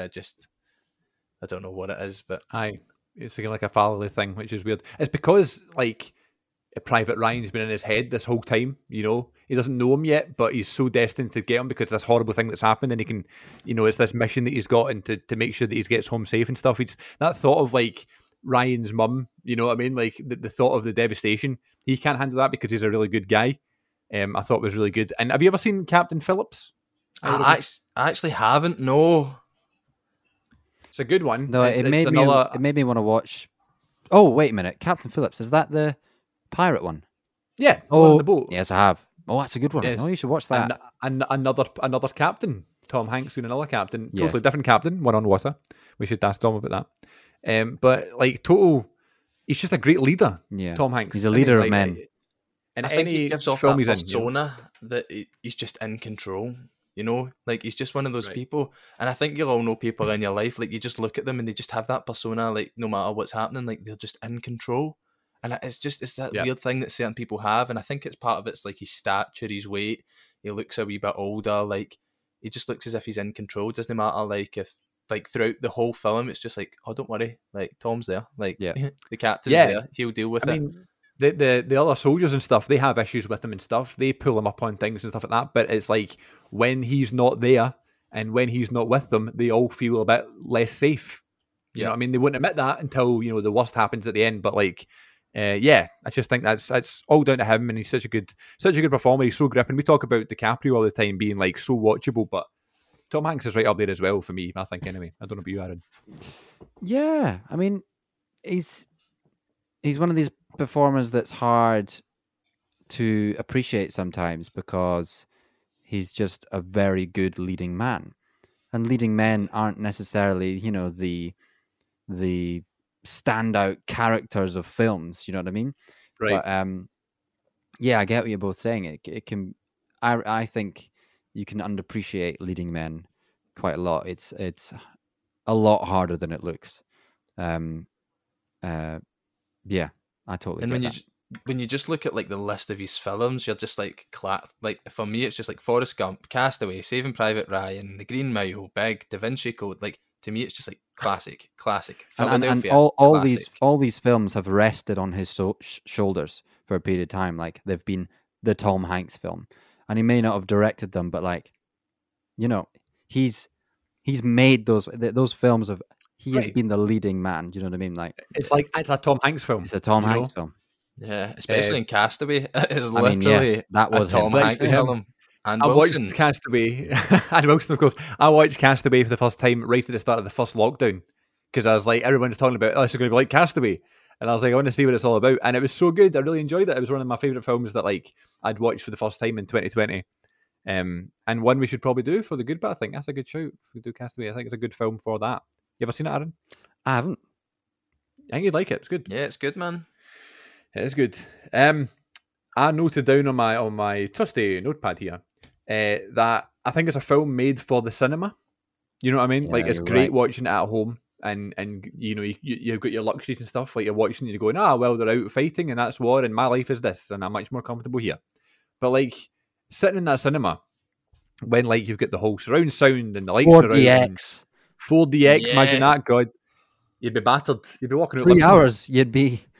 I don't know what it is, but Aye, it's like a fatherly thing, which is weird. It's because like Private Ryan's been in his head this whole time. You know, he doesn't know him yet, but he's so destined to get him because this horrible thing that's happened, and he can, you know, it's this mission that he's got, and to make sure that he gets home safe and stuff. It's that thought of like Ryan's mum. You know what I mean? Like the thought of the devastation. He can't handle that because he's a really good guy. I thought was really good. And have you ever seen Captain Phillips? I actually haven't. No. It's a good one. No, it made me want to watch. Oh, wait a minute, Captain Phillips, is that the pirate one? Yeah. On the boat. Yes, I have. Oh, that's a good one. Yes. Oh, you should watch that. And another captain, Tom Hanks doing another captain, Yes. totally different captain, one on water. We should ask Tom about that. But like he's just a great leader. Yeah, Tom Hanks. he's a leader of like, men. And I think he gives off that film he's in, persona that he's just in control. You know, like he's just one of those Right. people. And I think you'll all know people in your life, like you just look at them and they just have that persona, like no matter what's happening, like they're just in control. And it's that weird thing that certain people have. And I think it's part of it's like his stature, his weight. He looks a wee bit older. Like he just looks as if he's in control. Doesn't matter like if like throughout the whole film, it's just like, oh, don't worry, like Tom's there, like the captain's there, he'll deal with it. I mean, the other soldiers and stuff, they have issues with him and stuff. They pull him up on things and stuff like that. But it's like when he's not there and when he's not with them, they all feel a bit less safe. You know what I mean? They wouldn't admit that until, you know, the worst happens at the end. But like, I just think that's all down to him, and he's such a good performer. He's so gripping. We talk about DiCaprio all the time being like so watchable, but Tom Hanks is right up there as well for me, I think, anyway. I don't know about you, Aaron. Yeah, I mean, he's one of these performers that's hard to appreciate sometimes because he's just a very good leading man, and leading men aren't necessarily, you know, the standout characters of films. You know what I mean? Right. But yeah, I get what you're both saying. It can, I think you can underappreciate leading men quite a lot. It's a lot harder than it looks. Yeah, I totally. And get when that. when you just look at like the list of his films, you're just like like for me, it's just like Forrest Gump, Castaway, Saving Private Ryan, The Green Mile, Big, Da Vinci Code. Like to me, it's just like classic. And Philadelphia, all classic. these films have rested on his shoulders for a period of time. Like they've been the Tom Hanks film, and he may not have directed them, but like, you know, he's made those films of. He has Right. been the leading man. Do you know what I mean? Like It's a Tom Hanks film. it's a Tom you know? Hanks film. Yeah, especially in Castaway, it is I mean, literally yeah, that was a his Tom best Hanks film. film. And I Wilson. watched Castaway, and Wilson, of course. I watched Castaway for the first time right at the start of the first lockdown because I was like, everyone was talking about, oh, this is going to be like Castaway, and I was like, I want to see what it's all about, and it was so good. I really enjoyed it. It was one of my favorite films that like I'd watched for the first time in 2020, and one we should probably do for the good bit. I think that's a good shout. If we do Castaway, I think it's a good film for that. You ever seen it, Aaron? I haven't. I think you'd like it. It's good. Yeah, it's good, man. It is good. I noted down on my trusty notepad here that I think it's a film made for the cinema. You know what I mean? Yeah, like it's you're great right. watching it at home, and you know you've got your luxuries and stuff. Like you're watching, you're going, well, they're out fighting, and that's war, and my life is this, and I'm much more comfortable here. But like sitting in that cinema when like you've got the whole surround sound and the lights are out, and 4DX. 4DX. Imagine Yes. that, God, you'd be battered. You'd be walking out 3 limping. hours. You'd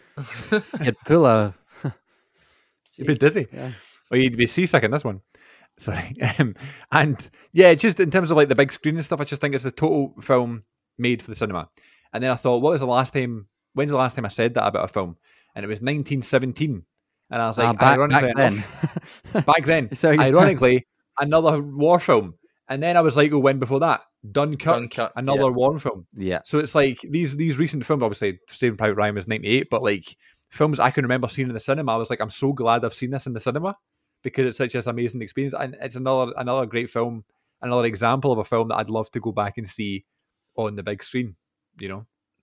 pull a. You'd be dizzy. Yeah. Or you'd be seasick in this one. Sorry. And yeah, just in terms of like the big screen and stuff, I just think it's a total film made for the cinema. And then I thought, when's the last time I said that about a film? And it was 1917. And I was like, back ironically then. enough, back then, So you ironically, another war film. And then I was like, when before that? Dunkirk, another yeah. war film. Yeah. So it's like these recent films, obviously Saving Private Ryan was 98, but like films I can remember seeing in the cinema, I was like, I'm so glad I've seen this in the cinema because it's such an amazing experience. And it's another great film, another example of a film that I'd love to go back and see on the big screen, you know?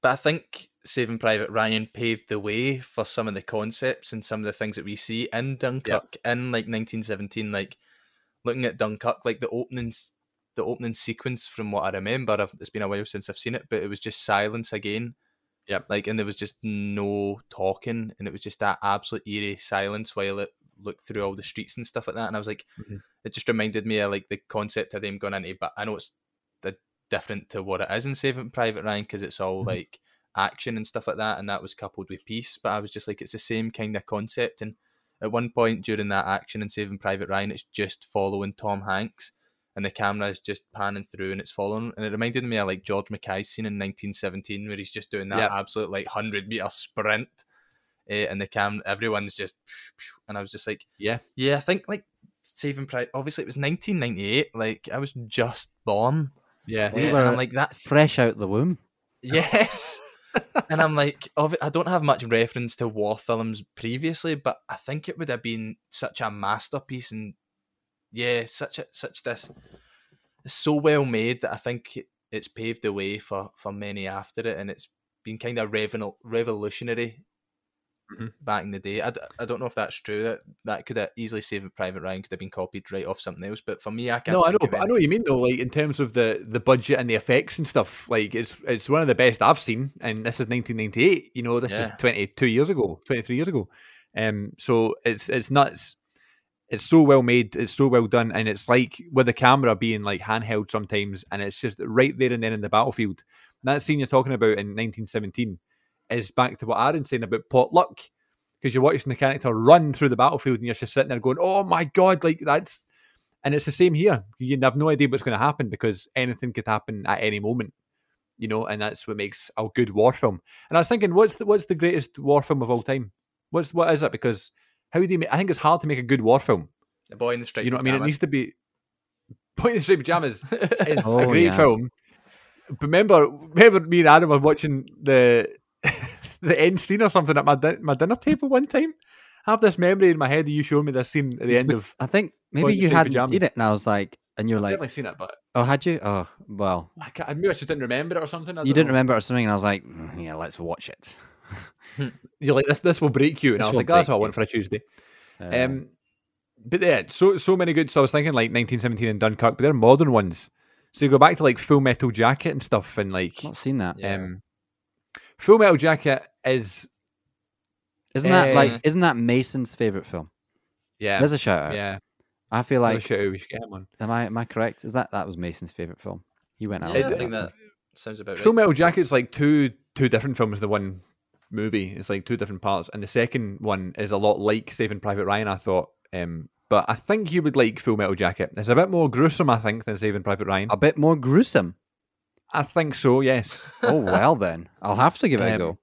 But I think Saving Private Ryan paved the way for some of the concepts and some of the things that we see in Dunkirk in like 1917. Like looking at Dunkirk, like the opening sequence, from what I remember, it's been a while since I've seen it, but it was just silence again. Yep. Like, and there was just no talking, and it was just that absolute eerie silence while it looked through all the streets and stuff like that. And I was like, it just reminded me of like the concept of them going into, but I know it's different to what it is in Saving Private Ryan because it's all like action and stuff like that, and that was coupled with peace. But I was just like, it's the same kind of concept. And at one point during that action in Saving Private Ryan, it's just following Tom Hanks, and the camera is just panning through and it's following. And it reminded me of like George Mackay's scene in 1917 where he's just doing that absolute like 100-meter sprint, and the camera, everyone's just, and I was just like, yeah, I think like Saving Private, obviously it was 1998, like I was just born. Yeah, and I'm like that fresh out the womb. Yes. And I'm like, I don't have much reference to war films previously, but I think it would have been such a masterpiece, and such this, it's so well made that I think it's paved the way for many after it, and it's been kind of revolutionary back in the day. I don't know if that's true. That could have easily Saving Private Ryan could have been copied right off something else. But for me, I can't. No, I know, but I know what you mean though. Like in terms of the budget and the effects and stuff, like it's one of the best I've seen. And this is 1998. You know, this is 23 years ago. So it's nuts. It's so well made. It's so well done, and it's like with the camera being like handheld sometimes, and it's just right there and then in the battlefield. That scene you're talking about in 1917 is back to what Aaron's saying about potluck, because you're watching the character run through the battlefield and you're just sitting there going, oh my God, like that's, and it's the same here. You have no idea what's going to happen because anything could happen at any moment, you know, and that's what makes a good war film. And I was thinking, what's the greatest war film of all time? What is it? Because how do you make, I think it's hard to make a good war film. The Boy in the Striped Pajamas. You know what I mean? It needs to be, Boy in the Striped Pajamas is a great film. But remember me and Adam were watching the end scene or something at my dinner table one time. I have this memory in my head of you showing me this scene at the end of. I think maybe you hadn't seen it, and I was like, and you're like, I've definitely seen it, but had you? Oh well, maybe I just didn't remember it or something. You didn't remember it or something, and I was like, yeah, let's watch it. You're like, this will break you, and I was like, that's what I want for a Tuesday. But yeah, so many good. So I was thinking like 1917 and Dunkirk, but they're modern ones. So you go back to like Full Metal Jacket and stuff, and like not seen that. Full Metal Jacket isn't that Mason's favorite film? Yeah, there's a shout out. Yeah, I feel like we should get him on. Am I correct? Is that was Mason's favorite film? He went out. Yeah, I think that sounds about right. Full Metal Jacket's like two different films. The one movie, it's like two different parts, and the second one is a lot like Saving Private Ryan, I thought. But I think you would like Full Metal Jacket. It's a bit more gruesome, I think, than Saving Private Ryan. A bit more gruesome? I think so, yes. Oh, well then. I'll have to give it a go.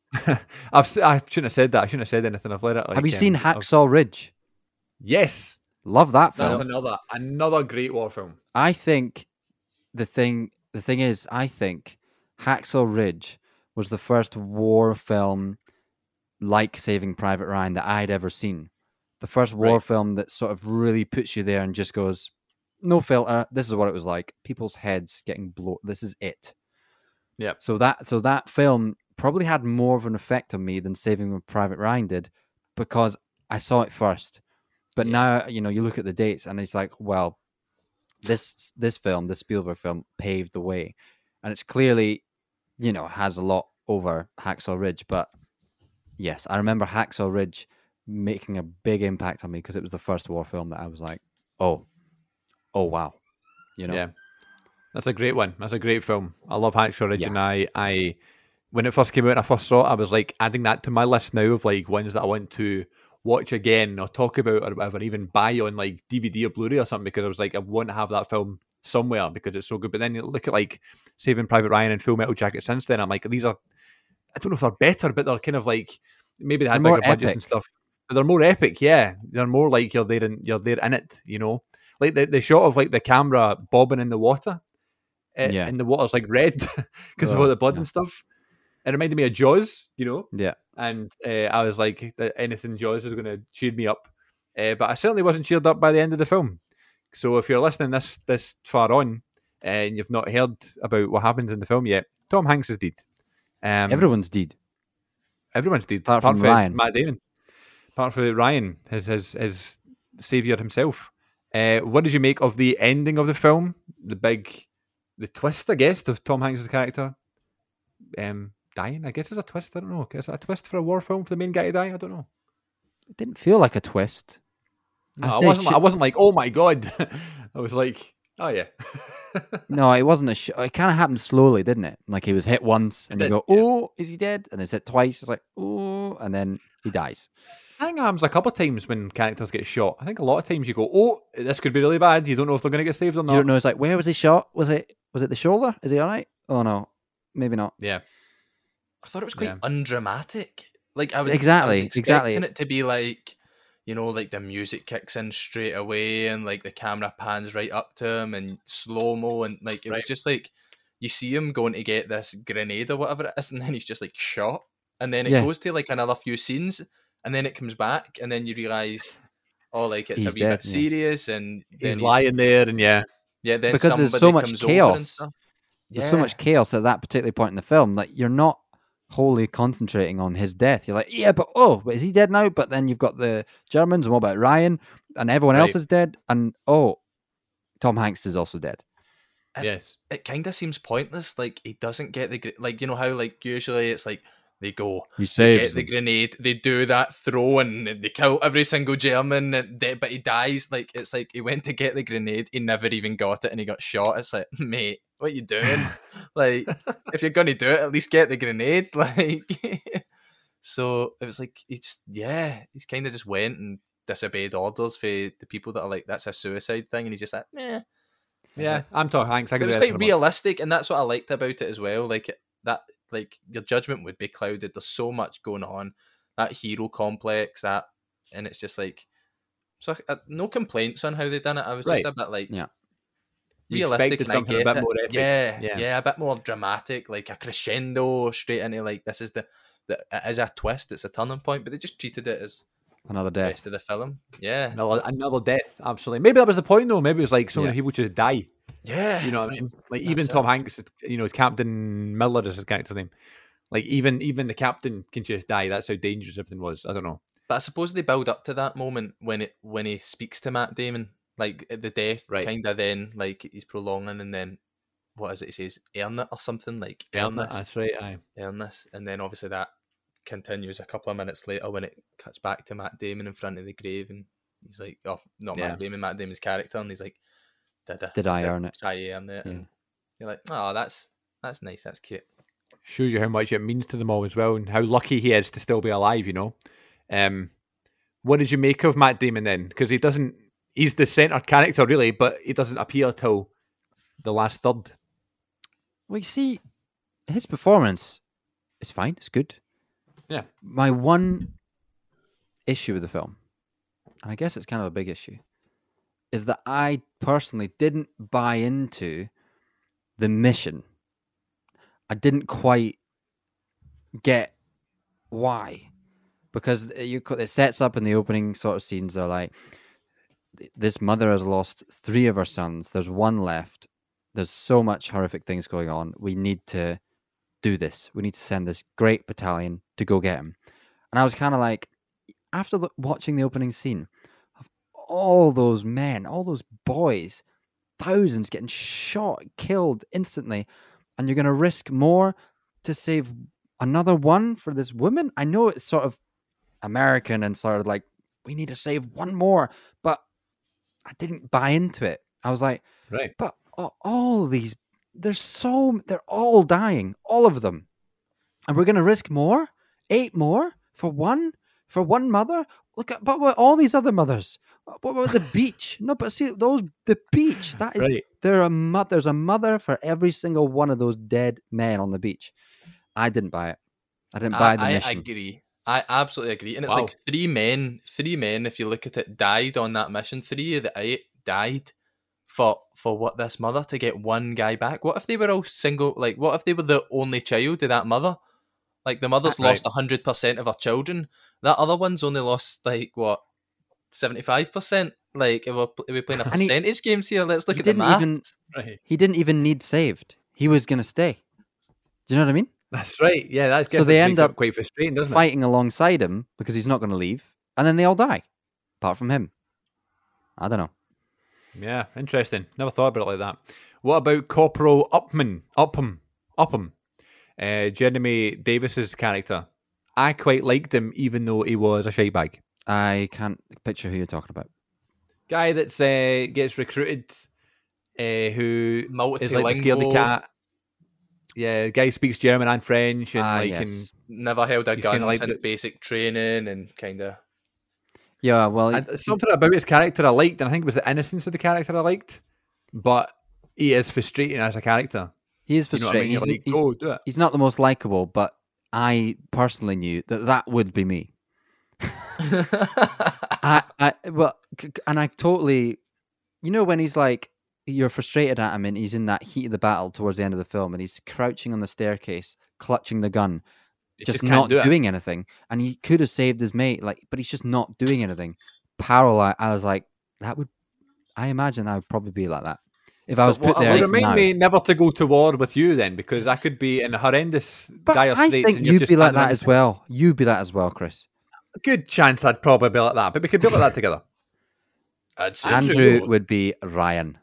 I shouldn't have said that. I shouldn't have said anything. I've let it. Have you seen Hacksaw Ridge? Yes. Love that film. That's another great war film. I think the thing is, I think Hacksaw Ridge was the first war film like Saving Private Ryan that I'd ever seen. The first war film that sort of really puts you there and just goes, no filter. This is what it was like. People's heads getting blown. This is it. Yeah. So that film probably had more of an effect on me than Saving Private Ryan did because I saw it first. But now, you look at the dates and it's like, well, this film, this Spielberg film, paved the way. And it's clearly, has a lot over Hacksaw Ridge. But yes, I remember Hacksaw Ridge making a big impact on me because it was the first war film that I was like, oh wow, Yeah, that's a great one. That's a great film. I love Hacksaw Ridge, and I when it first came out and I first saw it, I was like adding that to my list now of like ones that I want to watch again or talk about or whatever, even buy on like DVD or Blu-ray or something, because I was like, I want to have that film somewhere because it's so good. But then you look at like Saving Private Ryan and Full Metal Jacket since then, I'm like, these are, I don't know if they're better, but they're kind of like, maybe they had bigger budgets and stuff. But they're more epic, yeah. They're more like you're there in it, Like the shot of like the camera bobbing in the water, and the water's like red because of all the blood and stuff. It reminded me of Jaws, Yeah. And I was like, anything Jaws is going to cheer me up. But I certainly wasn't cheered up by the end of the film. So if you're listening this far on and you've not heard about what happens in the film yet, Tom Hanks is dead. Everyone's dead. Everyone's dead. Apart from Ryan. Matt Damon. Apart from Ryan, his saviour himself. What did you make of the ending of the film? The twist, I guess, of Tom Hanks' character dying. I guess it's a twist. I don't know. Is it a twist for a war film for the main guy to die? I don't know. It didn't feel like a twist. No, I wasn't like, oh my god. I was like, oh yeah. No, it wasn't it kind of happened slowly, didn't it? Like he was hit once, and you go, "Oh, is he dead?" And it's hit twice. It's like, "Oh," and then he dies. I think that happens a couple of times when characters get shot. I think a lot of times you go, "Oh, this could be really bad." You don't know if they're going to get saved or not. You don't know. It's like, where was he shot? Was it the shoulder? Is he all right? Oh no, maybe not. Yeah. I thought it was quite undramatic. Like I was exactly expecting it to be like, like the music kicks in straight away and like the camera pans right up to him and slow-mo, and like it was just like you see him going to get this grenade or whatever it is, and then he's just like shot, and then it goes to like another few scenes, and then it comes back, and then you realise, oh, like it's he's a wee dead, bit serious, and he's lying there, and then because there's so much chaos. There's so much chaos at that particular point in the film that you're not wholly concentrating on his death. You're like, yeah, but is he dead now? But then you've got the Germans, and what about Ryan? And everyone else is dead, and Tom Hanks is also dead. Yes, it kind of seems pointless. Like he doesn't get how like usually it's like they go, he saves the grenade, they do that throw, and they kill every single German, but he dies. Like it's like he went to get the grenade, he never even got it, and he got shot. It's like, mate, what are you doing? Like, if you're gonna do it, at least get the grenade. Like, so it was like he's kind of just went and disobeyed orders for the people that are like, that's a suicide thing, and he's just like, meh. Yeah, I'm Tom Hanks. It was quite realistic, and that's what I liked about it as well. Like that, like your judgment would be clouded. There's so much going on, that hero complex, and it's just like, so no complaints on how they done it. I was just a bit like, realistic, and something a bit more epic. Yeah, a bit more dramatic, like a crescendo straight into like this is it is a twist, it's a turning point, but they just treated it as another death. The rest of the film. Yeah. Another death, absolutely. Maybe that was the point though. Maybe it was like so many people just die. Yeah. You know what I mean? Like even Tom Hanks, Captain Miller is his character's name. Like even the captain can just die. That's how dangerous everything was. I don't know. But I suppose they build up to that moment when he speaks to Matt Damon, like the death kind of then like he's prolonging, and then what is it he says? Earn it or something, like earn this. That's right, earn this. And then obviously that continues a couple of minutes later when it cuts back to Matt Damon in front of the grave, and he's like, oh, not Matt Damon's character, and he's like, did I earn it? Try to earn it. And you're like, oh, that's nice, that's cute. Shows you how much it means to them all as well, and how lucky he is to still be alive, What did you make of Matt Damon then? Because he's the centre character really, but he doesn't appear till the last third. Well, you see, his performance is fine, it's good. Yeah. My one issue with the film, and I guess it's kind of a big issue, is that I personally didn't buy into the mission. I didn't quite get why. Because it sets up in the opening sort of scenes, they're like, this mother has lost 3 of her sons. There's 1 left. There's so much horrific things going on. We need to do this. We need to send this great battalion to go get him. And I was kind of like, after watching the opening scene, of all those men, all those boys, thousands getting shot, killed instantly, and you're going to risk more to save another one for this woman? I know it's sort of American and sort of like, we need to save 1 more, but I didn't buy into it. I was like, right, but all these, they're all dying, all of them, and we're going to risk more, 8 more for one mother. Look at, but what all these other mothers? What about the beach? No, but see the beach. That is, there's a mother for every single one of those dead men on the beach. I didn't buy it. I didn't buy the mission. I agree. I absolutely agree. And it's like 3 men, if you look at it, died on that mission. 3 of the 8 died for what, this mother to get 1 guy back. What if they were all single? Like, what if they were the only child of that mother? Like, the mother's lost 100% of her children. That other one's only lost, like, what, 75%? Like, if we're playing a percentage games here, let's look at the maths. He didn't even need saved. He was going to stay. Do you know what I mean? That's right. Yeah, that's So they end makes it up quite frustrating, doesn't it? fighting alongside him because he's not going to leave, and then they all die, apart from him. I don't know. Yeah, interesting. Never thought about it like that. What about Corporal Upham? Jeremy Davis's character. I quite liked him, even though he was a shitebag. I can't picture who you're talking about. Guy that's gets recruited, who is like the scaredy Multilingual. cat. Yeah, guy speaks German and French, and Yes. Never held a He's kinda gun like since the- basic training and kind of. Yeah, well, something about his character I liked, and I think it was the innocence of the character I liked. But he is frustrating as a character. he is You know what I mean? frustrating. You're like, go do it. He's not the most likable, but I personally knew that would be me. And I totally, when he's like, you're frustrated at him and he's in that heat of the battle towards the end of the film and he's crouching on the staircase, clutching the gun, just not doing anything. And he could have saved his mate, but he's just not doing anything. Paralyzed. I was like, I imagine I would probably be like that. If I was put there, it would remind me never to go to war with you then, because I could be in a horrendous dire I straits. think you'd be like that as well. You'd be that as well, Chris. A good chance I'd probably be like that, but we could be like that together. I'd say Andrew would be Ryan.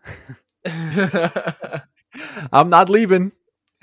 I'm not leaving.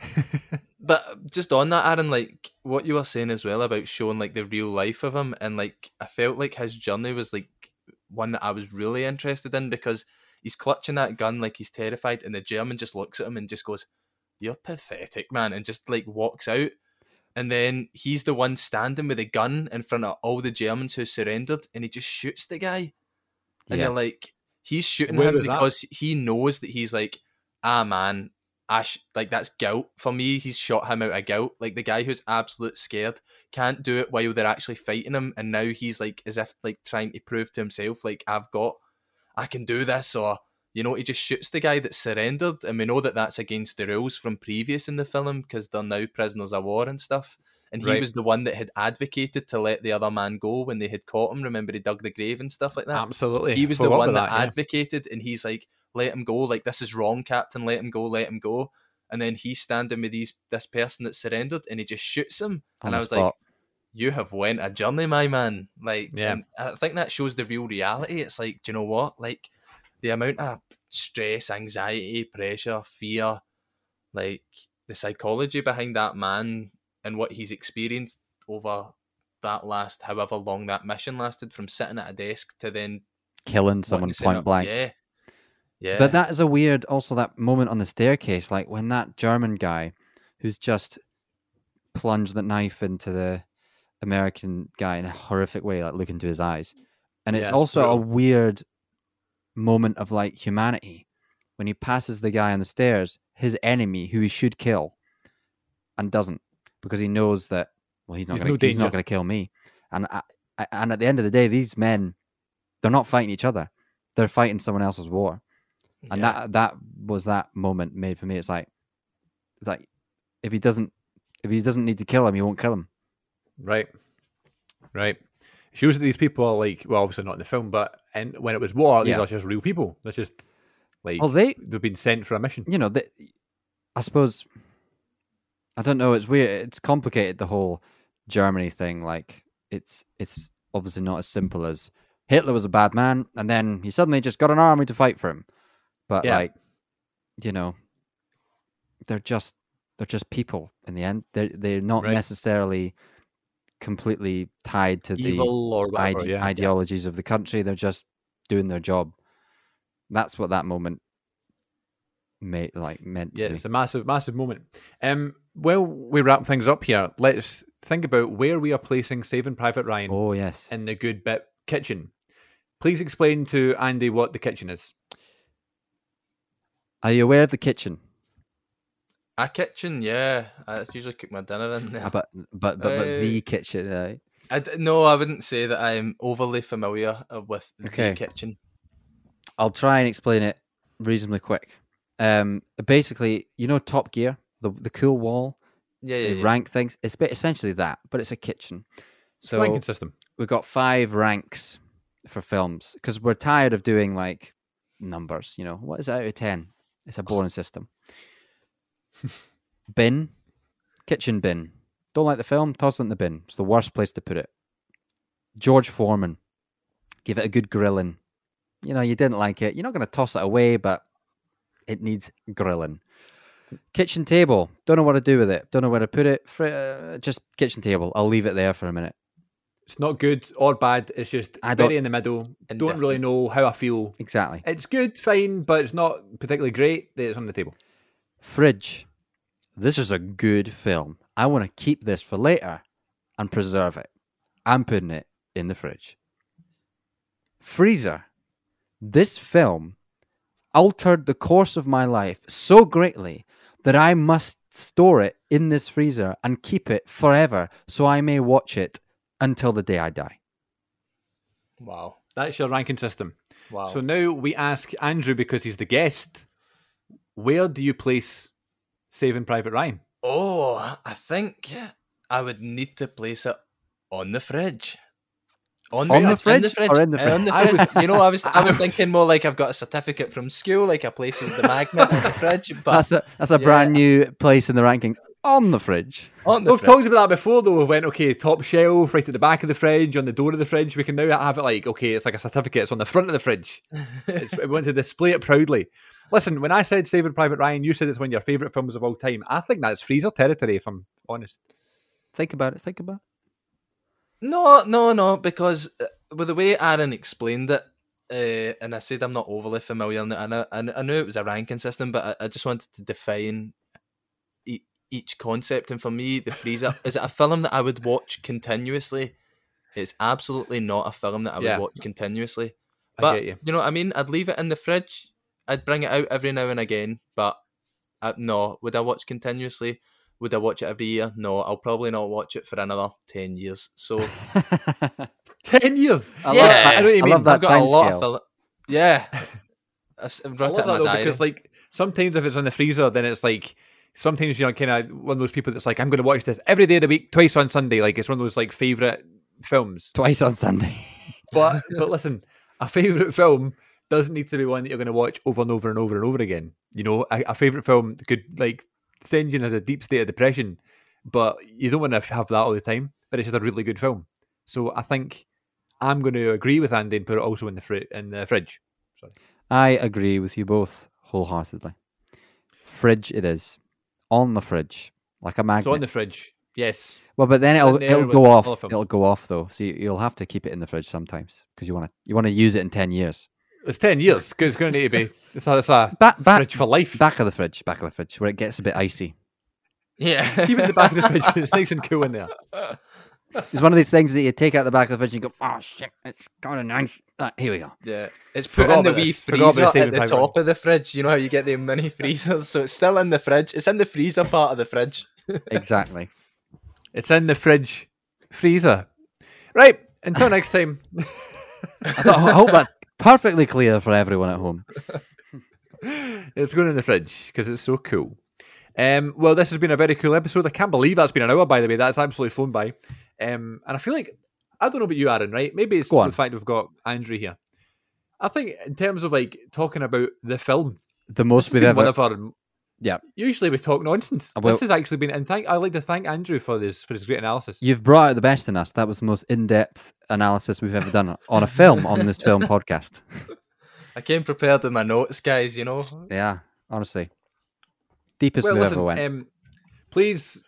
But just on that, Aaron, like what you were saying as well about showing like the real life of him, and like I felt like his journey was like one that I was really interested in because he's clutching that gun like he's terrified, and the German just looks at him and just goes, "You're pathetic, man," and just like walks out. And then he's the one standing with a gun in front of all the Germans who surrendered, and he just shoots the guy. And you're like, he's shooting him because he knows that he's like, man, like that's guilt. For me, he's shot him out of guilt. Like the guy who's absolute scared can't do it while they're actually fighting him, and now he's like as if like trying to prove to himself, like I can do this, or he just shoots the guy that surrendered, and we know that that's against the rules from previous in the film because they're now prisoners of war and stuff. And he was the one that had advocated to let the other man go when they had caught him. Remember, he dug the grave and stuff like that. Absolutely, he was the one that advocated, and he's like, "Let him go! Like this is wrong, Captain. Let him go! Let him go!" And then he's standing with this person that surrendered, and he just shoots him. And I was like, "You have went a journey, my man." Like, and I think that shows the real reality. It's like, do you know what? Like the amount of stress, anxiety, pressure, fear, like the psychology behind that man and what he's experienced over that last however long that mission lasted, from sitting at a desk to then killing someone point blank. Yeah. But that is a weird, also that moment on the staircase, like when that German guy who's just plunged the knife into the American guy in a horrific way, like look into his eyes. And it's also a weird moment of like humanity when he passes the guy on the stairs, his enemy who he should kill, and doesn't, because he knows that he's not going to kill me. And and at the end of the day, these men, they're not fighting each other; they're fighting someone else's war. And that was that moment made for me. It's like if he doesn't need to kill him, he won't kill him. Right. It shows that these people are like, well, obviously not in the film, but when it was war, these are just real people. They're just like, they've been sent for a mission. I suppose, I don't know. It's weird. It's complicated, the whole Germany thing. Like it's obviously not as simple as Hitler was a bad man, and then he suddenly just got an army to fight for him. But they're just people in the end. They're not necessarily completely tied to evil or ideologies of the country. They're just doing their job. That's what that moment meant to me. It's a massive moment. Well, we wrap things up here. Let's think about where we are placing Saving Private Ryan. Oh yes, in the Good Bit kitchen. Please explain to Andy what the kitchen is. Are you aware of the kitchen? A kitchen, yeah. I usually cook my dinner in there. But the kitchen. No, I wouldn't say that I'm overly familiar with the kitchen. I'll try and explain it reasonably quick. Basically, Top Gear, the cool wall, rank things. It's essentially that, but it's a kitchen. So ranking system. We've got 5 ranks for films because we're tired of doing like numbers. What is it out of 10? It's a boring system. Bin, Kitchen bin. Don't like the film? Toss it in the bin. It's the worst place to put it. George Foreman. Give it a good grilling. You know, you didn't like it. You're not going to toss it away, but it needs grilling. Kitchen table. Don't know what to do with it. Don't know where to put it. Just kitchen table. I'll leave it there for a minute. It's not good or bad. It's just very in the middle. Don't really know how I feel. Exactly. It's good, fine, but it's not particularly great that it's on the table. Fridge. This is a good film. I want to keep this for later and preserve it. I'm putting it in the fridge. Freezer. This film altered the course of my life so greatly that I must store it in this freezer and keep it forever so I may watch it until the day I die. Wow. That's your ranking system. Wow. So now we ask Andrew, because he's the guest, where do you place Saving Private Ryan? Oh, I think I would need to place it on the fridge. On the fridge or in the fridge? On the fridge. You know, I was thinking more like I've got a certificate from school, like a place with the magnet in the fridge. But that's a brand new place in the ranking. On the fridge. On the We've talked about that before, though. We went, okay, top shelf, right at the back of the fridge, on the door of the fridge. We can now have it like, okay, it's like a certificate. It's on the front of the fridge. We want to display it proudly. Listen, when I said Saving Private Ryan, you said it's one of your favourite films of all time. I think that's freezer territory, if I'm honest. Think about it. No, because with the way Aaron explained it, and I said I'm not overly familiar, and I knew it was a ranking system, but I just wanted to define each concept. And for me, the freezer, is it a film that I would watch continuously? It's absolutely not a film that I would watch continuously. But, I get you know what I mean? I'd leave it in the fridge. I'd bring it out every now and again, but no. Would I watch continuously? Would I watch it every year? No, I'll probably not watch it for another 10 years. So 10 years? I love mean. I've got a lot scale. of yeah. I've wrote it in my diary. Because like sometimes if it's in the freezer, then it's like sometimes you're kind of one of those people that's like, I'm going to watch this every day of the week, twice on Sunday. Like it's one of those like favourite films. Twice on Sunday. But listen, a favourite film doesn't need to be one that you're going to watch over and over and over and over again. You know, a favourite film could like send you into a deep state of depression, but you don't want to have that all the time. But it's just a really good film. So I think I'm going to agree with Andy and put it also in the fridge. Sorry. I agree with you both wholeheartedly. Fridge it is. On the fridge. Like a magnet. So on the fridge, yes. Well, but then It's in there it'll with go off. all of them. It'll go off though. So you'll have to keep it in the fridge sometimes because you want to use it in 10 years. It's 10 years because it's going to need to be. It's a Back fridge for life. Back of the fridge, where it gets a bit icy. Yeah. Keep it in the back of the fridge. It's nice and cool in there. It's one of these things that you take out the back of the fridge and you go, oh shit, it's kind of nice. Here we go. Yeah, it's put Forgot in the about wee this. Forgot freezer about at Saving the Private top of the fridge. You know how you get the mini freezers? So it's still in the fridge. It's in the freezer part of the fridge. Exactly. It's in the fridge freezer. Right. Until next time. I hope that's perfectly clear for everyone at home. It's going in the fridge because it's so cool. Well, this has been a very cool episode. I can't believe that's been an hour, by the way. That's absolutely flown by. And I feel like, I don't know about you, Aaron, right? Maybe it's the fact we've got Andrew here. I think in terms of like talking about the film, the most we've ever... One of our, yeah. Usually we talk nonsense. Well, this has actually been, and I'd like to thank Andrew for his great analysis. You've brought out the best in us. That was the most in-depth analysis we've ever done on a film on this film podcast. I came prepared with my notes, guys, you know? Yeah, honestly. Deepest we ever went. Please,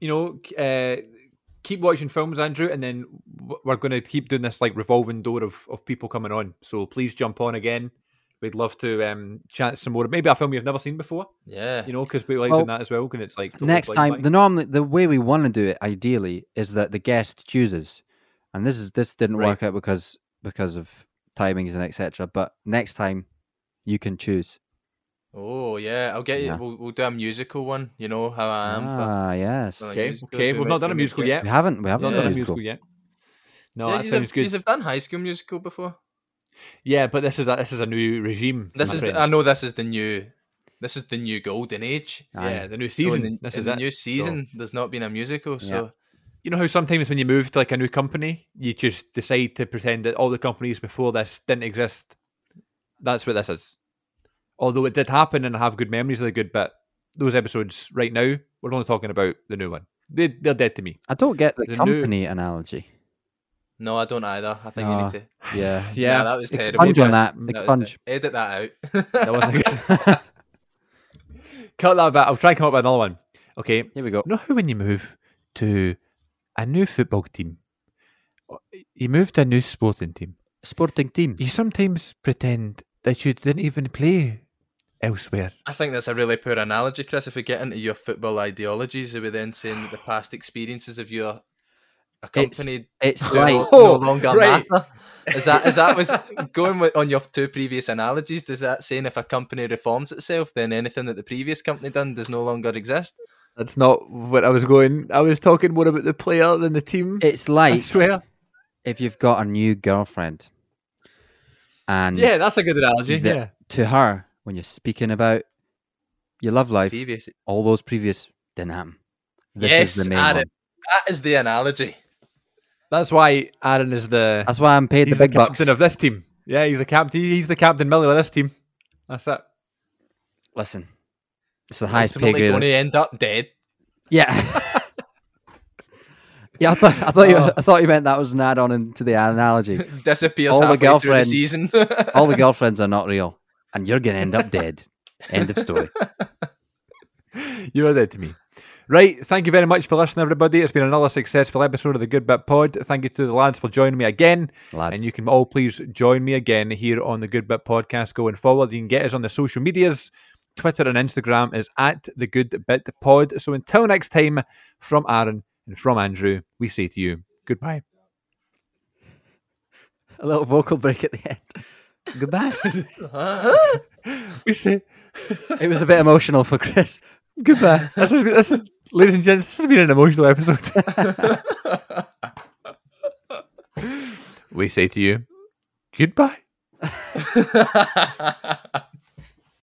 keep watching films, Andrew, and then we're going to keep doing this like revolving door of people coming on. So please jump on again. We'd love to chat some more. Maybe a film you've never seen before. Yeah. Because we like doing that as well. And it's like totally next time, the way we want to do it ideally is that the guest chooses, and this didn't work out because of timings and etc. But next time, you can choose. Oh yeah, I'll get you. Yeah. We'll do a musical one. You know how I am. Yes. Okay. We've not done a musical yet. We haven't done a musical yet. No, that sounds good. You've done High School Musical before. Yeah, but this is a new regime. I know this is the new golden age. Yeah, the new season. So in the new season, there's not been a musical. So you know how sometimes when you move to like a new company, you just decide to pretend that all the companies before this didn't exist. That's what this is. Although it did happen and I have good memories of the good bit, those episodes right now, we're only talking about the new one. They're dead to me. I don't get the The new- company analogy. No, I don't either. I think you No. need to. Yeah. Yeah, that was terrible. Expunge on that. That was Expunge. Edit that out. That wasn't good. Cut that bit. I'll try and come up with another one. Okay. Here we go. You know how when you move to a new football team, you move to a new sporting team, Sporting team. you sometimes pretend that you didn't even play elsewhere. I think that's a really poor analogy, Chris. If we get into your football ideologies, are we then saying that the past experiences of your accompanied It's do like no longer right. matter? Is that was going with, on your two previous analogies? Does that saying if a company reforms itself, then anything that the previous company done does no longer exist? That's not what I was going. I was talking more about the player than the team. it's I like swear. if you've got a new girlfriend, and Yeah, that's a good analogy. the- Yeah. to her when you're speaking about your love life, Previous. all those previous didn't happen. This Yes, is the main Aaron. one. That is the analogy. That's why Aaron is the That's why I'm paid he's the the big bucks. captain of this team. Yeah, he's the captain. He's the captain Miller of this team. That's it. Listen, it's the highest pay Ultimately grade. going to end up dead. Yeah. Yeah, I thought you meant that was an add-on into the analogy. Disappears All the halfway through the girlfriends- season. All the girlfriends are not real, and you're gonna end up dead. End of story. You are dead to me. Right, thank you very much for listening, everybody. It's been another successful episode of the Good Bit Pod. Thank you to the lads for joining me again. Lads. And you can all please join me again here on the Good Bit Podcast going forward. You can get us on the social medias. Twitter and Instagram is at the Good Bit Pod. So until next time, from Aaron and from Andrew, we say to you, goodbye. A little vocal break at the end. Goodbye. We say It was a bit emotional for Chris. goodbye. This is, ladies and gents, this has been an emotional episode. We say to you, goodbye.